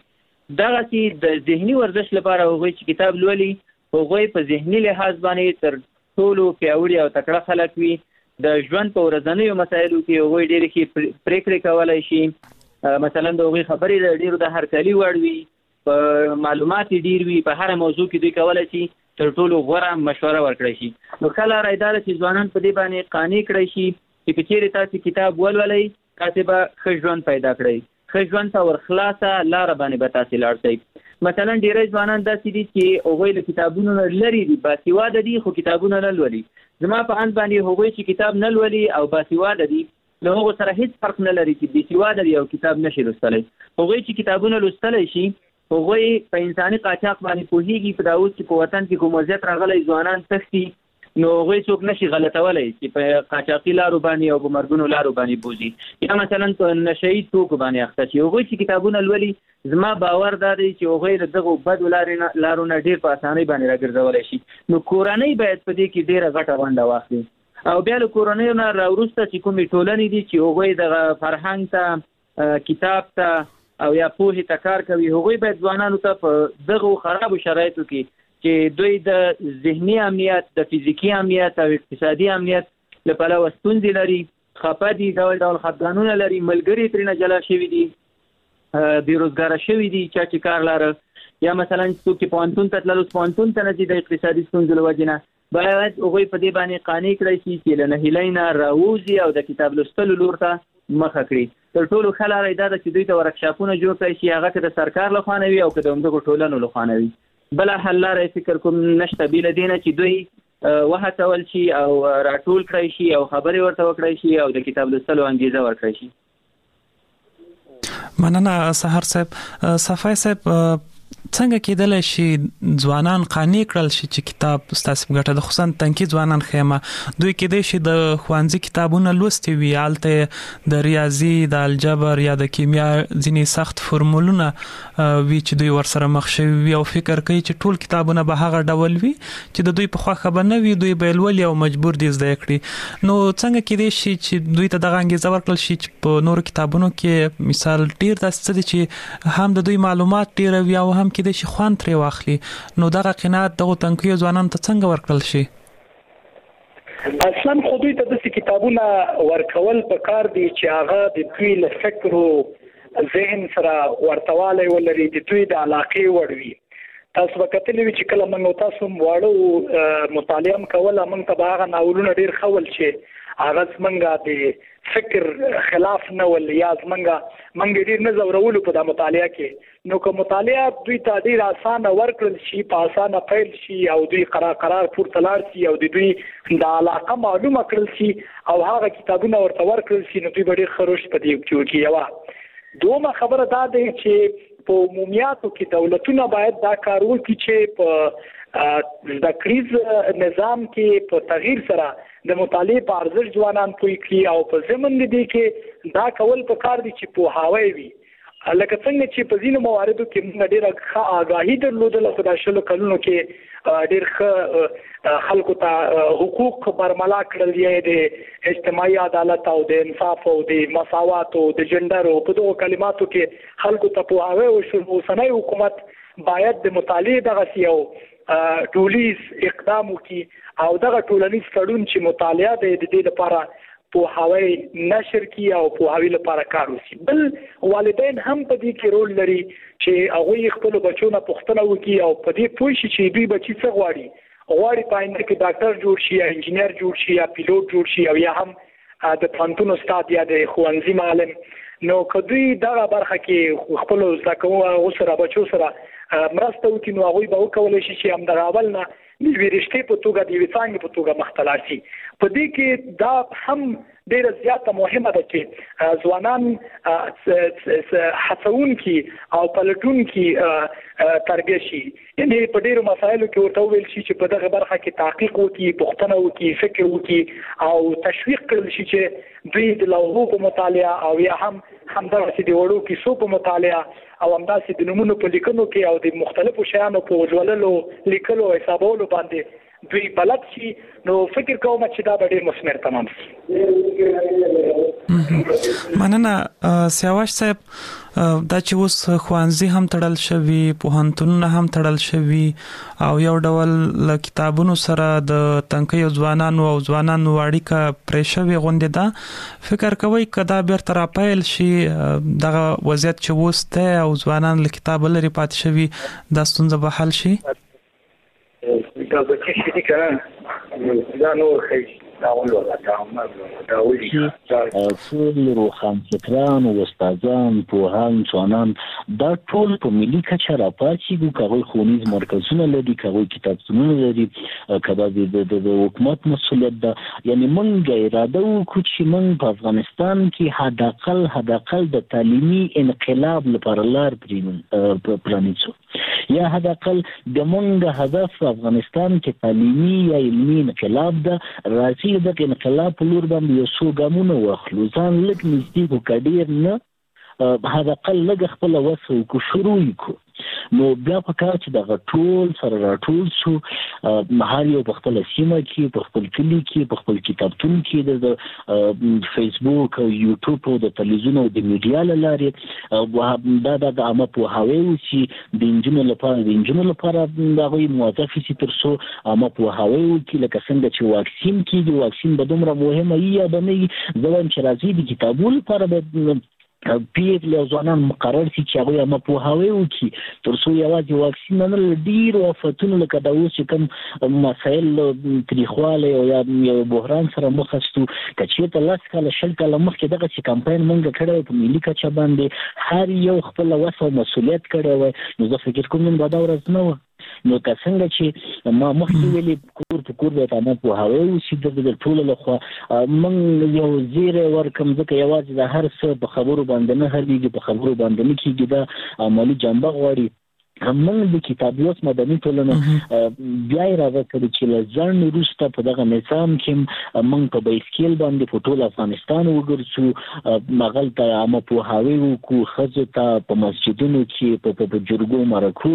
دغسې د ذهني ورزش لپاره هغوی چې کتاب لولي هغوی په ذهني لحاظ باندې تر ټولو پیاوړي او تکړه خلک وي. د ژوند په ورځنیو مسایلو کې هغوی ډېرې ښې پرېکړې کولی شي. مثلا د هغوی خبرې د ډېرو د هرکلي وړ وي، په معلومات ډیر وي، په هر موضوع کې دوی کولای شي تر ټولو غوره مشوره ورکړي شي. نو ښه لاره دا ده چې ځوانان په دې باندې قانع کړی شي چې که چېرې تاسې کتاب ولولئ تاسې به ښه ژوند پیدا کړئ، ښه ژوند ته ورخلاصه لاره باندې به تاسې لاړ شئ. مثلا ډېری ځوانان داسې دي چې هغوی له کتابونو نه لرې دي، باسواده دي خو کتابونه نه لولي. زما په اند باندې هغوی چې کتاب نه لولي او باسواده دي له هغو سره هیڅ فرق نه لري چې بېسواده دي او کتاب نشي لوستلی. هغوی چې کتابونه لوستلی شي هغوی په انساني قاچاق باندې پوهېږي. په دا اوس چې په وطن کې کوم وضعیت راغلی ځوانان تښتي، نو هغوی څوک نشي غلطولی چې په قاچاقي لارو باندې او په مرګونو لارو باندې بوځي یا مثلا په نشهیي توکو باندې اخته شي. هغوی چې کتابونه لولي زما باور دا دی چې هغوی له دغو بدو لارو نه ډېر په اسانۍ باندې راګرځولی شي. نو کورنۍ باید په دې کې ډېره غټه ونډه واخلي او بیا له کورنیو نه راوروسته چې کومې ټولنې دي چې هغوی دغه فرهنګ ته، کتاب ته او یا پوهې ته کار کوي، هغوی باید ځوانانو ته په دغو خرابو شرایطو کې چې دوی د ذهني امنیت، د فزیکي امنیت او اقتصادي امنیت له پلوه ستونزې لري، خفه دي، ډول ډول خفګانونه لري، ملګري ترېنه جلا شوي دي، بېروزګاره شوي دي، چا چې کار لاره، یا مثلا څوک چې پوهنتون ته تلل اوس پوهنتون ته نه ځي د اقتصادي ستونزو له وجې نه، باید هغوی په دې باندې قانع کړی شي چې له نهیلۍ نه راووځي او د کتاب لوستلو لور ته مخه کړي. تر ټولو ښه لاره دا ده چې دوی ته ورکشاپونه جوړ کړی شي، هغه که د سرکار له خوا نه وي او که د همدغو ټولنو له خوا نه وي. بله حل لاره یې فکر کوم نشته بې له دې نه چې دوی وهڅول شي او راټول کړی شي او خبرې ورته وکړی شي او د کتاب لوستلو انګېزه ورکړی شي. مننه سهار صاحب. صفای صاحب څنګه کېدلی شي ځوانان قانع کړل شي چې کتاب ستاسو ګټه ده؟ خصوصا تنکي ځوانان خیمه دوی کېدای شي د ښوونځي کتابونه لوستي وي، هلته د ریاضي، د الجبر یا د کیمیا ځینې سخت فرمولونه وي چې دوی ورسره مخ شوي وي او فکر کوي چې ټول کتابونه به هغه ډول وي چې د دوی په خوښه به نه وي، دوی به یې لولي او مجبور دي زده کړي. نو څنګه کېدای شي چې دوی ته دغه انګېزه ورکړل شي چې په نورو کتابونو کې مثال ډېر داسې څه دي چې هم د دوی معلومات ډېره وي او هم کېدای شي خوند ترې واخلي؟ نو دغه قناعت دغو تنکیو ځوانانو ته څنګه ورکړل شي؟ اصلا خو دوی ته داسې کتابونه ورکول پکار دي چې هغه د دوی له فکر او ذهن سره ورتوالی ولري، د دوی د علاقې وړ وي. تاسو به کتلی وي چې کله موږ تاسو واړه مطالعه هم کوله، موږ ته به هغه ناولونه ډېر ښه ول چې هغه زمونږ د فکر خلاف نه ول یا موږ ډېر نه ځورولو په دا مطالعه کې. نو که مطالعه دوی ته ډېر اسانه ورکړل شي، په اسانه پیل شي او دوی قرار پورته لاړ شي او د دوی د علاقه معلومه کړل شي او هغه کتابونه ورته ورکړل شي، نو دوی به ډېر ښه رشد په دې کې وکړي. یوه دومره خبره دا دی چې په عمومیاتو کې دولتونه باید دا کار وکړي چې په زده کړیز نظام کې په تغییر سره د مطالعې په ارزښت ځوانان پوه کړي او په ضمن دې کې دا کول پکار دي چې پوهاوی وي لکه څنګه چې په ځینو مواردو کې موږ ډېره ښه آګاهي درلودله په دا شلو کلونو کې ډېر ښه خلکو ته حقوق برملا کړل یې د اجتماعي عدالت او د انصاف او د مساوات او د جندر او په دغو کلماتو کې خلکو ته پوهاوی وشو. اوسنی حکومت باید د مطالعې دغسې یو ټولیز اقدام وکړي او دغه ټولنیز تړون چې مطالعه دی د دې لپاره پوهاوی نشر کی او پوهاوی لپاره کار وکړي. بل والدین هم په دې کې رول لري چې هغوی خپل بچو نه پوښتنه وکړي او په دې پوه شي چې دوی بچي څه غواړي په آینده کې ډاکټر جوړ شي یا انجینر جوړ شي یا پیلوټ جوړ شي او یا هم د پوهنتون استاد یا د ښوونځي معلم. نو که دوی دغه برخه کې خپل زده کوونکو سره بچو سره مرسته وکړي نو هغوی به وکولی شي چې همدغه اول نه د یوې رشتې په توګه د یوې څانګې په توګه مخته لاړ شي. په دې کې دا هم ډېره زیاته مهمه ده چې ځوانان هڅونکي او پلټونکي تربیه شي. یعنې په ډېرو مسایلو کې ورته وویل شي چې په دغه برخه کې تحقیق وکړي، پوښتنه وکړي، فکر وکړي او تشویق کړل شي چې دوی د لوحو په مطالعه او یا همدغسې د وړو کیسو په مطالعه او همداسې د نومونو په لیکنو کې او د مختلفو شیانو په ژوللو، لیکلو، حسابولو باندې دوی بلد شي. نو فکر کوم چې دا به ډېر مثمر تمام شي. مننه سیاوش صاحب. دا چې اوس ښوونځي هم تړل شوي، پوهنتونونه هم تړل شوي او یو ډول له کتابونو سره د تنکیو ځوانانو او ځوانانو اړیکه پرې شوې غوندې ده. فکر کوئ که دا بیرته راپیل شي دغه وضعیت چې اوس دی او ځوانان له کتابه لرې پاتې شوي دا ستونزه به حل شي؟ دا به چې دي کنه دا نور خې دا ولې ټول روخان فکران او استادان پوهان ځوانان دا ټول په ملي کچه راپاتې کوي ښوونیز مرکزونه لري، کوي کتابتونونه لري، کدا د حکومت مسؤلیت ده. یعنی موږ اراده وکړو چې موږ په افغانستان کې حداقل د تعلیمي انقلاب لپاره لار پرانیزو یا حداقل د موږ هدف افغانستان کې تعلیمي یا علمي انقلاب ده. راځي د انقلاب په لور باندې یو څو ګامونه واخلو، ځان لږ نږدې کو کډیر نه حداقل لږ خپل وسو کو شروع کو. نو بیا په کار چې دغه ټول سره راټول شو هر یو په خپل سیمه کې، په خپل کلی کې، په خپل کتابتون کې د فیسبوک او یوټیوب او د تلویزیون او د میډیا له لارې دا د عامه پوهاوی وشي د انجونو لپاره دغه موظف شي تر څو عامه پوهاوی وکړي. لکه څنګه چې واکسین کېږي، واکسین به دومره مهمه وي یا به نه وي، ځوان چې راځي د کتابونو لپاره به پیر له ځوانان مقرر شي چې هغوی عامه پوهاوی وکړي تر څو یوازې واکسین نه ډېر وفتونه لکه دا اوس چې کوم مسایل تریخوالی او یا یو بحران سره مخ شو. که چېرته 10 کاله 20 کاله مخکې دغسې کمپاین موږ کړی وی په ملي کچه باندې هر یو خپله وس او مسؤلیت کړی وی، نو زه فکر کوم نن به دا ورځ نه وه. نو که څنګه چې ما مخکې ویلي کور په کور باید عامه پوهاوی وشي د ټولو لخوا. موږ یو زیری ورکړم ځکه یوازې د هر څه په خبرو باندې نه حلېږي، په خبرو باندې نه کېږي، دا عملي جنبه غواړي. موږ د کتابیوس مدني ټولنه بیا اراده کړې چې له ځنډ وروسته په دغه نظام کې موږ په بایسکل باندې په ټول افغانستان وګرځو، هغلته عامه پوهاوی وکړو، ښځو ته په مسجدونو کې، په جرګو مرکو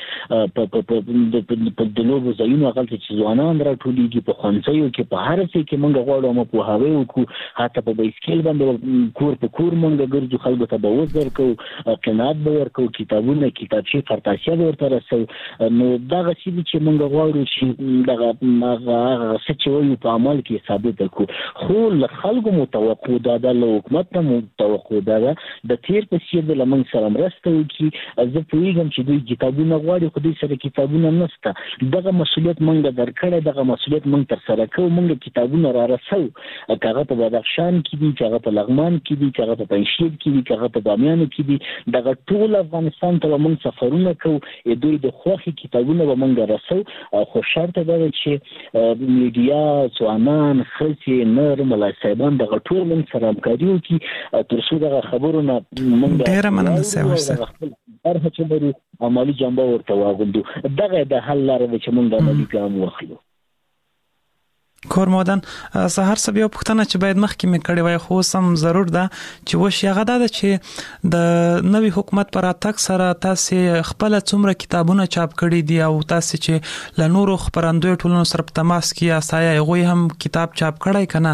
کې، په د لوبو ځایونو هغلته چې ځوانان راټولېږي، په ښوونځیو کې، په هر ځای کې موږ غواړو عامه پوهاوی وکړو. حتی په بایسکل باندې کور په کور موږ ګرځو، خلکو ته به وز ورکوو، قناعت به ورکوو، کتابونه، کتابچې، خرطاسیه به ورته رسوو. نو دغسې دي چې موږ غواړو چې دغه څه چې وایو په عمل کې ثابته کړو. خو له خلکو متوقع دا ده، له حکومت نه متوقع دا ده د تیر په څېر د له موږ سره مرسته وکړي. زه پوهېږم چې دوی کتابونه غواړي خو دوی سره کتابونه نشته. دغه مسؤلیت موږ درکړی، دغه مسؤلیت موږ ترسره کوو، موږ کتابونه را رسوو، که هغه په بدخشان کې دي، چې هغه په لغمان کې دي، چې هغه په پنجشیر کې دي، چې هغه په بامیانو کې دي. دغه ټول افغانستان ته به موږ سفرونه کوو، دوی د خوښې کتابونه به موږ رسوو. خو شرط دا ده چې میډیا، ځوانان، ښځې، نر، ملا صاحبان دغه ټول موږ سره همکاري وکړي تر څو دغه خبرونه موږ ډېره مننه سیاوش صاحب خپل برخه چې لرو عملي جنبه ورته واغوندو. دغه د حل لاره ده چې موږ عملي ګام واخلو. کورمودن سهار سبا یو پوښتنه چې باید مخکې مې کړې وای خو سم ضرور ده چې وشي هغه ده چې د نوي حکومت پر اتک سره تاسو خپل څومره کتابونه چاپ کړي دي او تاسو چې ل نورو خبرندوی ټولنو سره په تماس کې اسایا هغه هم کتاب چاپ کړی کنه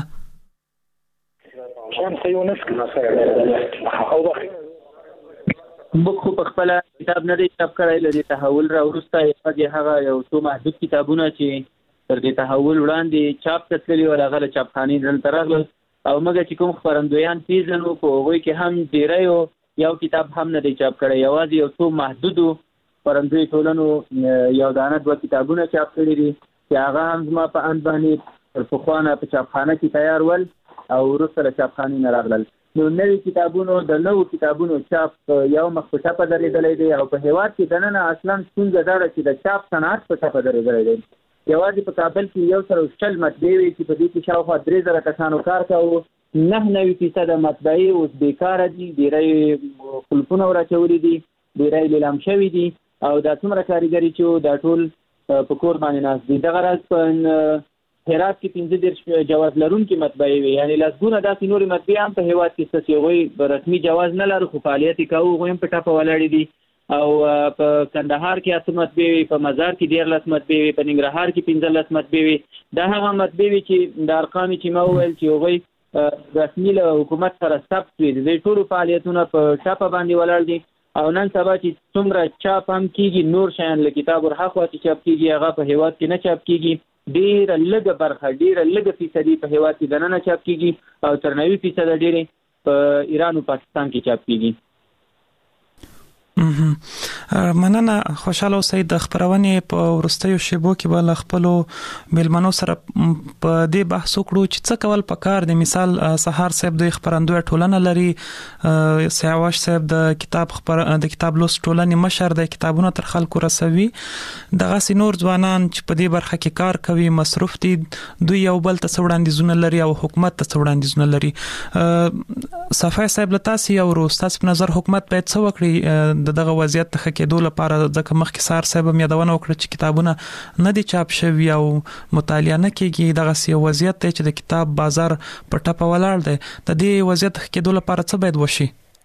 موږ خو په خپل کتاب نه دی چاپ کړی لري تحول را ورسته هغه یو څو محدود کتابونه چې تر دې تحول وړاندې چاپ کړي او هغه چاپخانې دلته راغلل او موږ چې کوم خبرندویان پیژنو په هغه کې هم ډیری یو کتاب هم نه دی چاپ کړی یوازې یو څو محدودو خبرندوی ټولنو یو دانه دوه کتابونه چاپ کړي دي چې هغه هم زما په اند باندې په خوانه په چاپخانه کې تیار ول او وروسته له چاپخانې نه راغلل نو نوي کتابونو د نوو کتابونو چاپ یو مخ په ټاپه درېدلې دی او په هیواد کې دنه اصلا څنګه دا چې د چاپ صنعت په ټاپه درېدلې دی یوازې په کابل کې یو سره شل مطبعې وي چې په دې کې شاوخوا 3000 کسانو کار کوي 99% مطبعې اوس بیکاره دي ډېری خلفونه ورچولي دي ډېری لیلام شوي دي او دا څومره کاریګري چې دا ټول په کور باندې ناست دي دغه راز په هرات کې 15 جواز لرونکي مطبعې وي یعنی لاسګونه داسې نورې مطبعې هم په هیواد کې ستاسو هغوی رسمي جواز نه لري خو فعالیت کوي هغوی هم په ټاپه ولاړې دي او په کندهار کې 8 مطبعې وي په مزار کې 13 مطبعې وي په ننګرهار کې 15 مطبعې وي دا هغه مطبعې وي چې د ارقام چې ما وویل چې هغوی رسمي له حکومت سره ثبت وي د ټولو فعالیتونه په ټاپه باندې ولاړ دي او نن سبا چې څومره چاپ هم کیږي نور شیان له کتاب ورهاخوا چې چاپ کیږي هغه په هیواد کې نه چاپ کیږي ډیره لږه برخه ډیره لږه فیصدي په هیواد کې دننه چاپ کیږي او تر 90% ډیره په ایران او پاکستان کې چاپ کیږي مننه خوشاله اوسئ د خبرونې په ورستیو شیبو کې بل خپل ملمنو سره په دې بحث وکړو چې څه کول پکار دي مثال سهار صاحب د خبرندوی ټولنه لري سیاوش صاحب د کتاب لوست ټولنې مشر د کتابونو تر خلکو رسوي دغه سينور ځوانان چې په دې برخه کې کار کوي مصروف دي دوی یو بل ته وړاندیزونه لري او حکومت ته وړاندیزونه لري صفای صاحب لتاسي او روستاس په نظر حکومت باید څه وکړي دغه وضعیت ته کېدو لپاره ځکه مخکې سار صاحب هم یادونه وکړه چې کتابونه نه دي چاپ شوي او مطالعه نه کیږي دغه سی وضعیت ته چې د کتاب بازار په ټاپه ولاړ دی د دې وضعیت ته کېدو لپاره څه باید وشي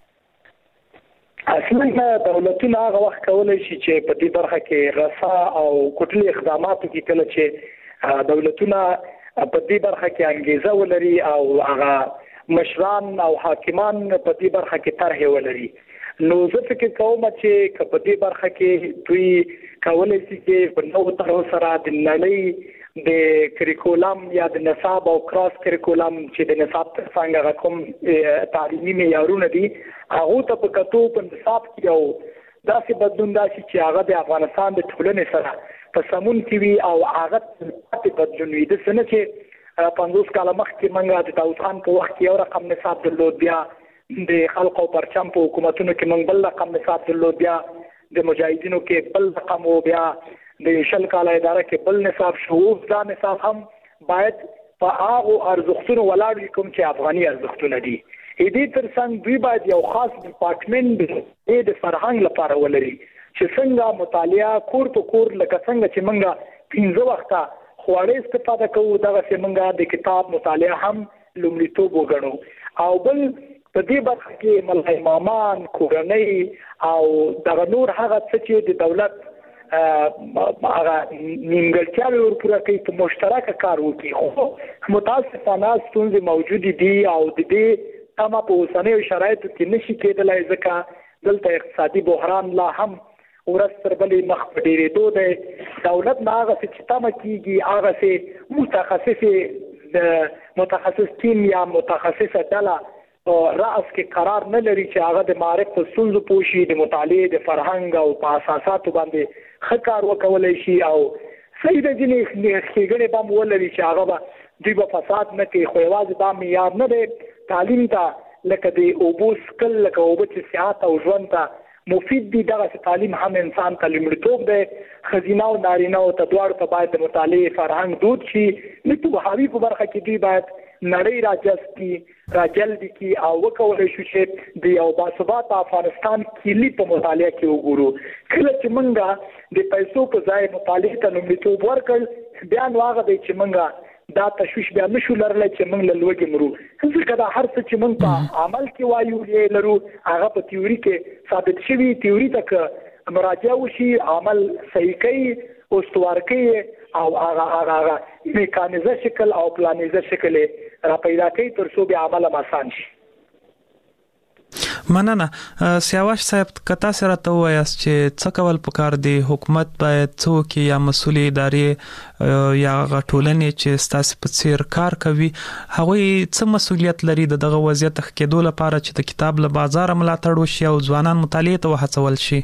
اصلا دولتونه هغه وخت کولای شي چې په دې برخه کې رسا او کټلي اقدامات کوي کله چې دولتونه په دې برخه کې انګیزه ولري او هغه مشران او حاکمان په دې برخه کې طرح ولري نو زه فکر کوم چې په دې برخه کې دوی کولای شي چې په نوو طرحو سره د نړۍ د کریکولم یا د نصاب او کراس کریکولم چې د نصاب څنګه کوم تعلیمي معیارونه دي هغه ته په کتو په نصاب کې یو داسې بدلون راشي چې هغه د افغانستان د ټولنې سره په سمون کې وي او هغه په بدلون وي د سنه چې 50 کاله مخکې منګه د داوود خان په وخت کې یو رقم نصاب درلود بیا د خلکو پرچم په حکومتونو کې موږ بل رقم نصاب درلود بیا د مجاهدینو کې بل رقم او بیا د شل کاله اداره کې بل نصاب شو دا نصاب هم باید په هغه ارزښتونو ولاړ کوم چې افغاني ارزښتونه دي دې ترڅنګ دوی باید یو خاص ډپارټمنټ د فرهنګ لپاره ولري چې څنګه مطالعه کور په کور لکه څنګه چې موږ 15 وخته خواړې استفاده کوو دغه چې موږ د کتاب مطالعه هم لومړیتوب وګڼو او بل په دې برخه کې ملای امامان کورنۍ او دغه نور هغه څه چې د دولت هغه نیمګړتیاوې ورپوره کوي په مشترکه کار وکړي خو متاسفانه ستونزې موجود دي او د دې تمه په اوسنیو شرایطو کې نشي کېدلی ځکه دلته اقتصادي بحران لا هم ورځ تر بلې مخ په ډېرېدو دی دولت نه هغه څه چې تمه کېږي هغه څه متخصص ټیم یا متخصصه ډله رأس کې قرار نه لري چې هغه د معرفت په ستونزو پوه شي د مطالعې د فرهنګ او په اساساتو باندې ښه کار وکولی شي او صحیح د ځینې ښېګڼې به هم ولري چې هغه به دوی به فساد نه کوي خو یوازې دا معیار نه دی تعلیم ته لکه د اوبو څښل لکه اوبه چې صحت او ژوند ته مفید دي دغه تعلیم هم انسان ته لومړیتوب دی ښځینه او نارینه او ته دواړو ته باید د مطالعې فرهنګ دود شي د پوهاوي په برخه کې دوی باید نړۍ راجلب کی او وکولای شو چې د یو باثبات افغانستان کلی په مطالعه کې وګورو کله چې موږ د پیسو په ځای مطالعه ته لومړیتوب ورکړ بیا نو هغه دی چې موږ دا تشویش بیا نشو لرلی چې موږ له لوږې مرو. ځکه دا هر څه چې موږ په عمل کې وایو یې لرو هغه په تیوري کې ثابت شوي. تیوري ته که مراجعه وشي عمل صحیح کوي، استوار کوي او هغه میکانیزه شکل او پلانیزه شکل را پیدا کوي تر څو بیا عمل آسان شي. مننه. سیاوش صاحب کتا سره ته وایاست چې څه کول پکار دی، حکومت باید څوک یا مسؤل ادارې یا ټولنې چې ستاسو په څیر کار کوي هغه څه مسؤلیت لري دغه وضعیت کېدو لپاره چې د کتاب له بازار ملاتړ وشي او ځوانان مطالعه ته وهڅول شي؟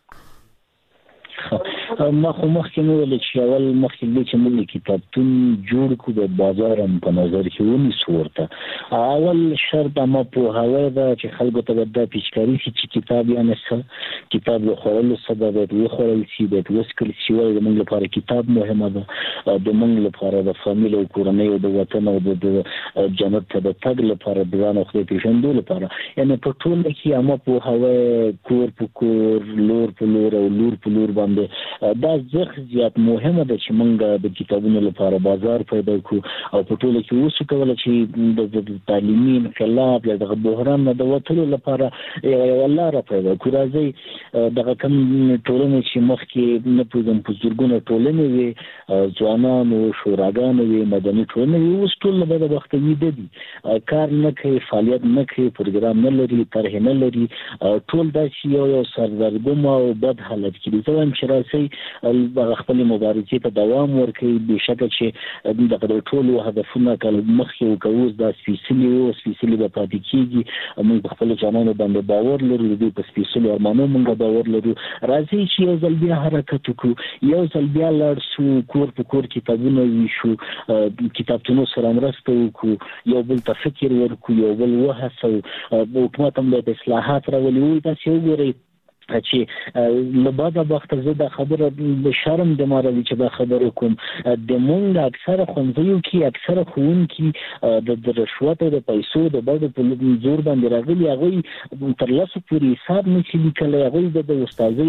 ما خو مخکې نو ول چې اول مخکې چې موږ کتابتون جوړ کړو د بازار هم په نظر کې ونیسو. ورته اول شرط ما په هوا دا چې خلکو ته د پیچکاری چې کتاب یا نه کتاب له خورلو سبب د خورل شي د وسکل شي ول د موږ لپاره کتاب مهمه ده، د موږ لپاره د فامیل او کورنۍ او د وطن او د جنت ته د تګ لپاره د ځان خو د پیژندلو لپاره یعنی په ټول کې ما په هوا کور په کور لور په لور او لور په لور باندې دا ځخ زیات مهمه ده چې موږ د کتابونو لپاره بازار پیدا کړو او په ټول کې اوس کولای چې د تعلیمي انقلاب یا د بحران نه د وټلو لپاره یو لار پیدا کړو. راځي دغه کوم ټولنې چې مخکې نه پوزم په زورګونه ټولنې وي، ځوانان او شوراګان وي، مدني ټولنې اوس ټول به د وخت ویده دي، کار نه کوي، فعالیت نه کوي، پروګرام نه لري، طرح نه لري، ټول دا چې یو سردرګم او بد حالت کې دي. ځکه چې راځي خپل مبارزې ته دوام ورکړي. بشکه چې دغه ټول هدفونه کله مخکې وکوي دا سپیشلی به پاتې کیږي. موږ خپل ځانونو باندې باور لرو، د سپیشلی ارمانو موږ باور لرو. راځي چې یو ځل بیا حرکت وکړو، یو ځل بیا لاړ شو کور په کور کتابونه ویشو، کتابتونو سره مرسته وکړو، یو بل ته فکر ورکړو، یو بل وهڅو. حکومت هم د اصلاحات راولي. تاسو وګورئ چې لباده وخت زه د خبره د شرم د ماروي چې د خبره کوم د مونږ اکثره خوندیو کې اکثره خونکي د رشوت او د پیسو د بډو په زور باندې راغلي، هغه تر لاسه پوری حساب نشي لیکلی، هغه د استادۍ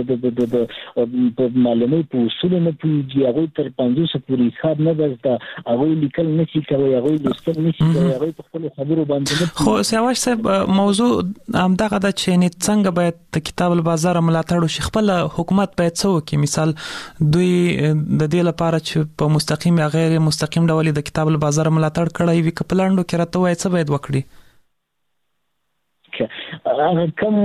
د معلومات په اصول نه پوهیږي، هغه تر 500 پوری حساب نه درته هغه لیکل نشي کوي، هغه لوستل نشي کوي، هغه په خپل خبرو باندې. خو سیاوش صاحب موضوع همدغه د چې څنګه باید د کتاب بازار ملاتړ شي، خپل حکومت باید څه وکړي؟ مثال دوی د دې لپاره چې په مستقیم یا غیر مستقیم ډول د کتاب بازار ملاتړ کړی وي، کپلاندو کې راته وایي څه باید وکړي؟ کوم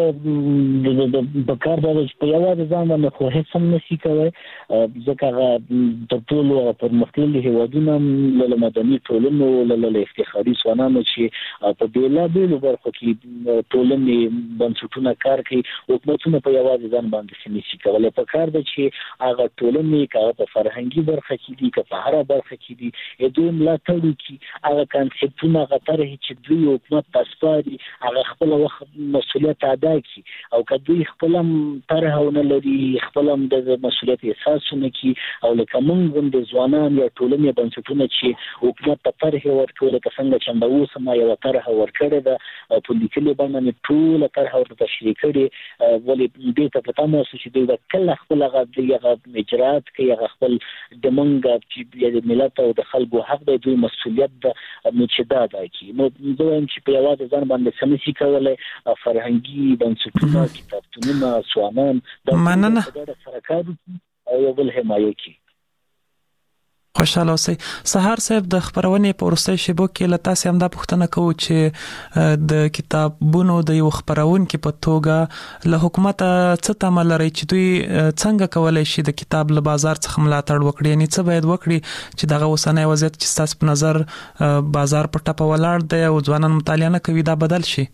د کار د یوازې ځان باندې خو هیڅ هم نشي کوي، ځکه د ټولو پرمختللي هیوادونو له مدني ټولنو له افتخاري ځوانانو چې په بېلابېلو برخو کې ټولنې بنسټونه کار کوي، حکومتونه په یوازې ځان باندې نشي کولی. په کار ده چې هغه ټولنې که هغه په فرهنګي برخه کې دي که په هره برخه کې دي دوی ملاتړ وکړي، هغه کانسپټونه هغه طرحې چې دوی حکومت ته سپاري هغه خپل وخت مسؤلیت ادا کړي، او که دوی خپل هم طرح ونه لري، خپل هم د مسؤلیت احساس ونه کړي، او لکه موږ د ځوانان یا ټولنې بنسټونه چې حکومت ته طرح ورکړي، لکه څنګه چې همدا اوس ما یوه طرح ورکړې ده په لیکلي باندې ټوله طرح ورته تشریح کړې، ولې دې ته په تمه اوسو چې دوی به کله خپل هغه اجرات کوي، هغه خپل د موږ چې د ملت او د خلکو حق دی دوی مسؤلیت ده نو چې دا ادا کړي. نو زه وایم چې په یوازې ځان باندې څه نشي کولی، فرهنګي بنسټونه، کتابتونونه، ځوانان مننه سره کار وکړي او یو بل حمایه کړي. خوشاله اوسئ. سهار صاحب د خبرونې په وروستۍ شیبو کې له تاسې همدا پوښتنه کوو چې د کتابونو د یو خپرونکي په توګه له حکومته څه تمه لرئ چې دوی څنګه کولی شي د کتاب له بازار څخه ملاتړ وکړي؟ یعنې څه باید وکړي چې دغه اوسنی وضعیت چې ستاسو په نظر بازار په ټپه ولاړ دی او ځوانان مطالعه نه کوي دا بدل شي؟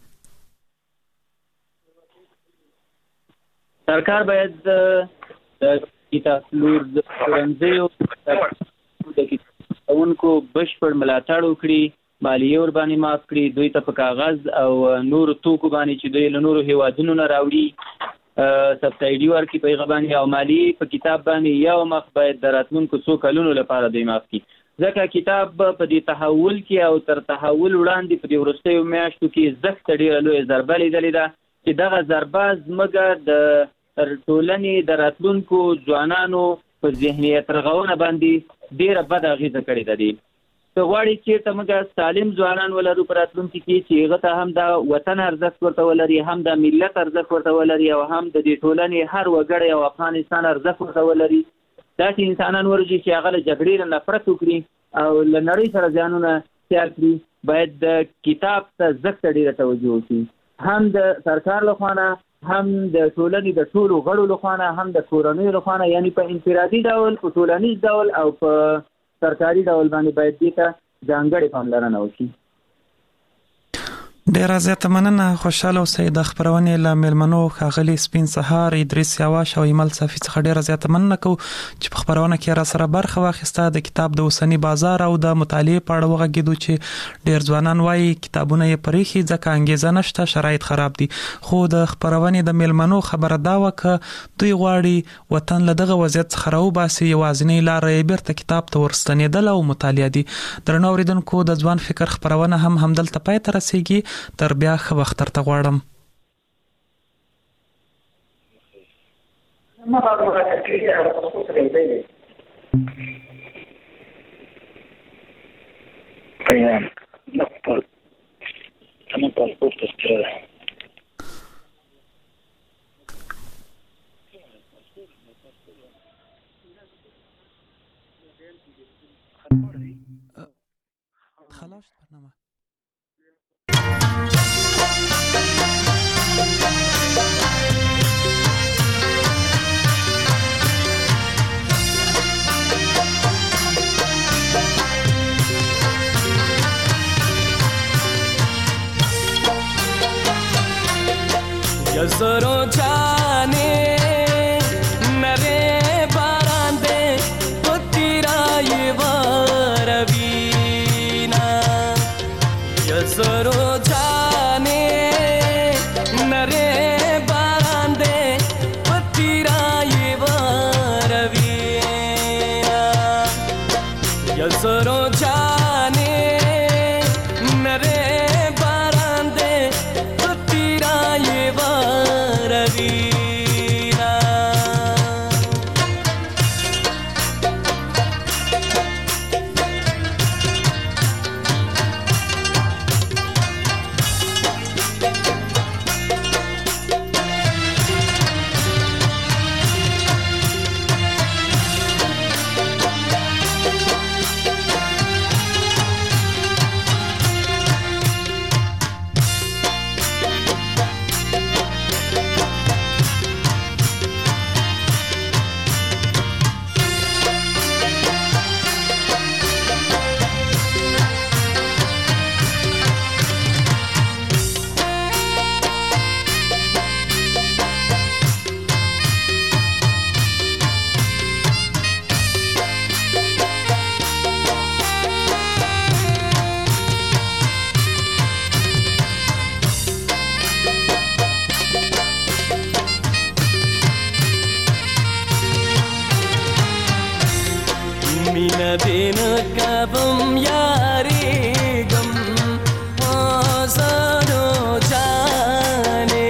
سرکار باید د کتابلور د پلورنځیو د کتابونکو بشپړ ملاتړ وکړي، مالیه ور باندې معاف کړي، دوی ته په کاغذ او نورو توکو باندې چې دوی له نورو هیوادونو نه راوړي سبسایډي ورکړي په هغه باندې، او مالیه په کتاب باندې یو مخ باید د راتلونکو څو کلونو لپاره دوی معاف کړي، ځکه کتاب په دې تحول کې او تر تحول وړاندې په دې وروستیو میاشتو کې زښته ډېره لویه ضربه لیدلې ده چې دغه ضربه زموږ د ټولنې د راتلونکو ځوانانو پر ذهنیت رغونه باندې ډیره بد اغیزه کړې ده. دي ته غواړي چې ته موږ سالم ځوانان ولرو په راتلونکي کې چې هغه ته هم د وطن ارزښت ورته ولري، هم د ملت ارزښت ورته ولري، او هم د دې ټولنې هر وګړی او افغانستان ارزښت ورته ولري. داسې انسانان ورځي چې هغه له جګړې نه نفرت وکړي او له نړۍ سره ځانونه تیار کړي. باید د کتاب ته زښته ډېره توجه وکړي، هم د سرکار لخوا نه، هم د ټولنې د ټولو غړو لخوا نه، هم د کورنیو لخوا نه، یعنی په انفرادي ډول، په ټولنیز ډول او په سرکاري ډول باندې باید دې ته ځانګړې پاملرنه وشي. ډیره زیاته مننه. خوشاله اوسئ. د خبرونې له میلمنو ښاغلي سپین سهار، ادریس یاواش او ایمل صافي څخه ډیره زیاته مننه کوو چې په خبرونه کې را سره برخه واخیسته. د کتاب د اوسنی بازار او د مطالعې په اړه وغږیدو چې ډیر ځوانان وایي کتابونه یې پریخي ځکه انګیزه نشته، شرایط خراب دي. خو د خبرونې د میلمنو خبره دا وکړه دوی غواړي وطن له دغه وضعیت څخه راوباسي، یوازینۍ لاره یې بیرته کتاب ته ورستنېدل او مطالعه دي. درنو اوریدونکو، د ځوان فکر خبرونه هم همدلته پای ته رسیږي. تر بیا ښه وخت درته غواړم. خلاص برنامه یزرو جانے نرے باران دے پتیرا یہ واروینا. یزرو جانے نرے باران دے پتیرا یہ واروینا. یزرو جانے نرے باران دے پتیرا یہ दिन कबम यारी गम आजानो जाने.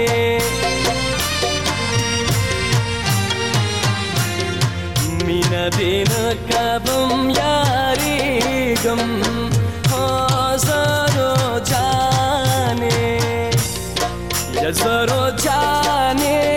मीना दिन कबम यारी गम आजानो जाने. यजरो जाने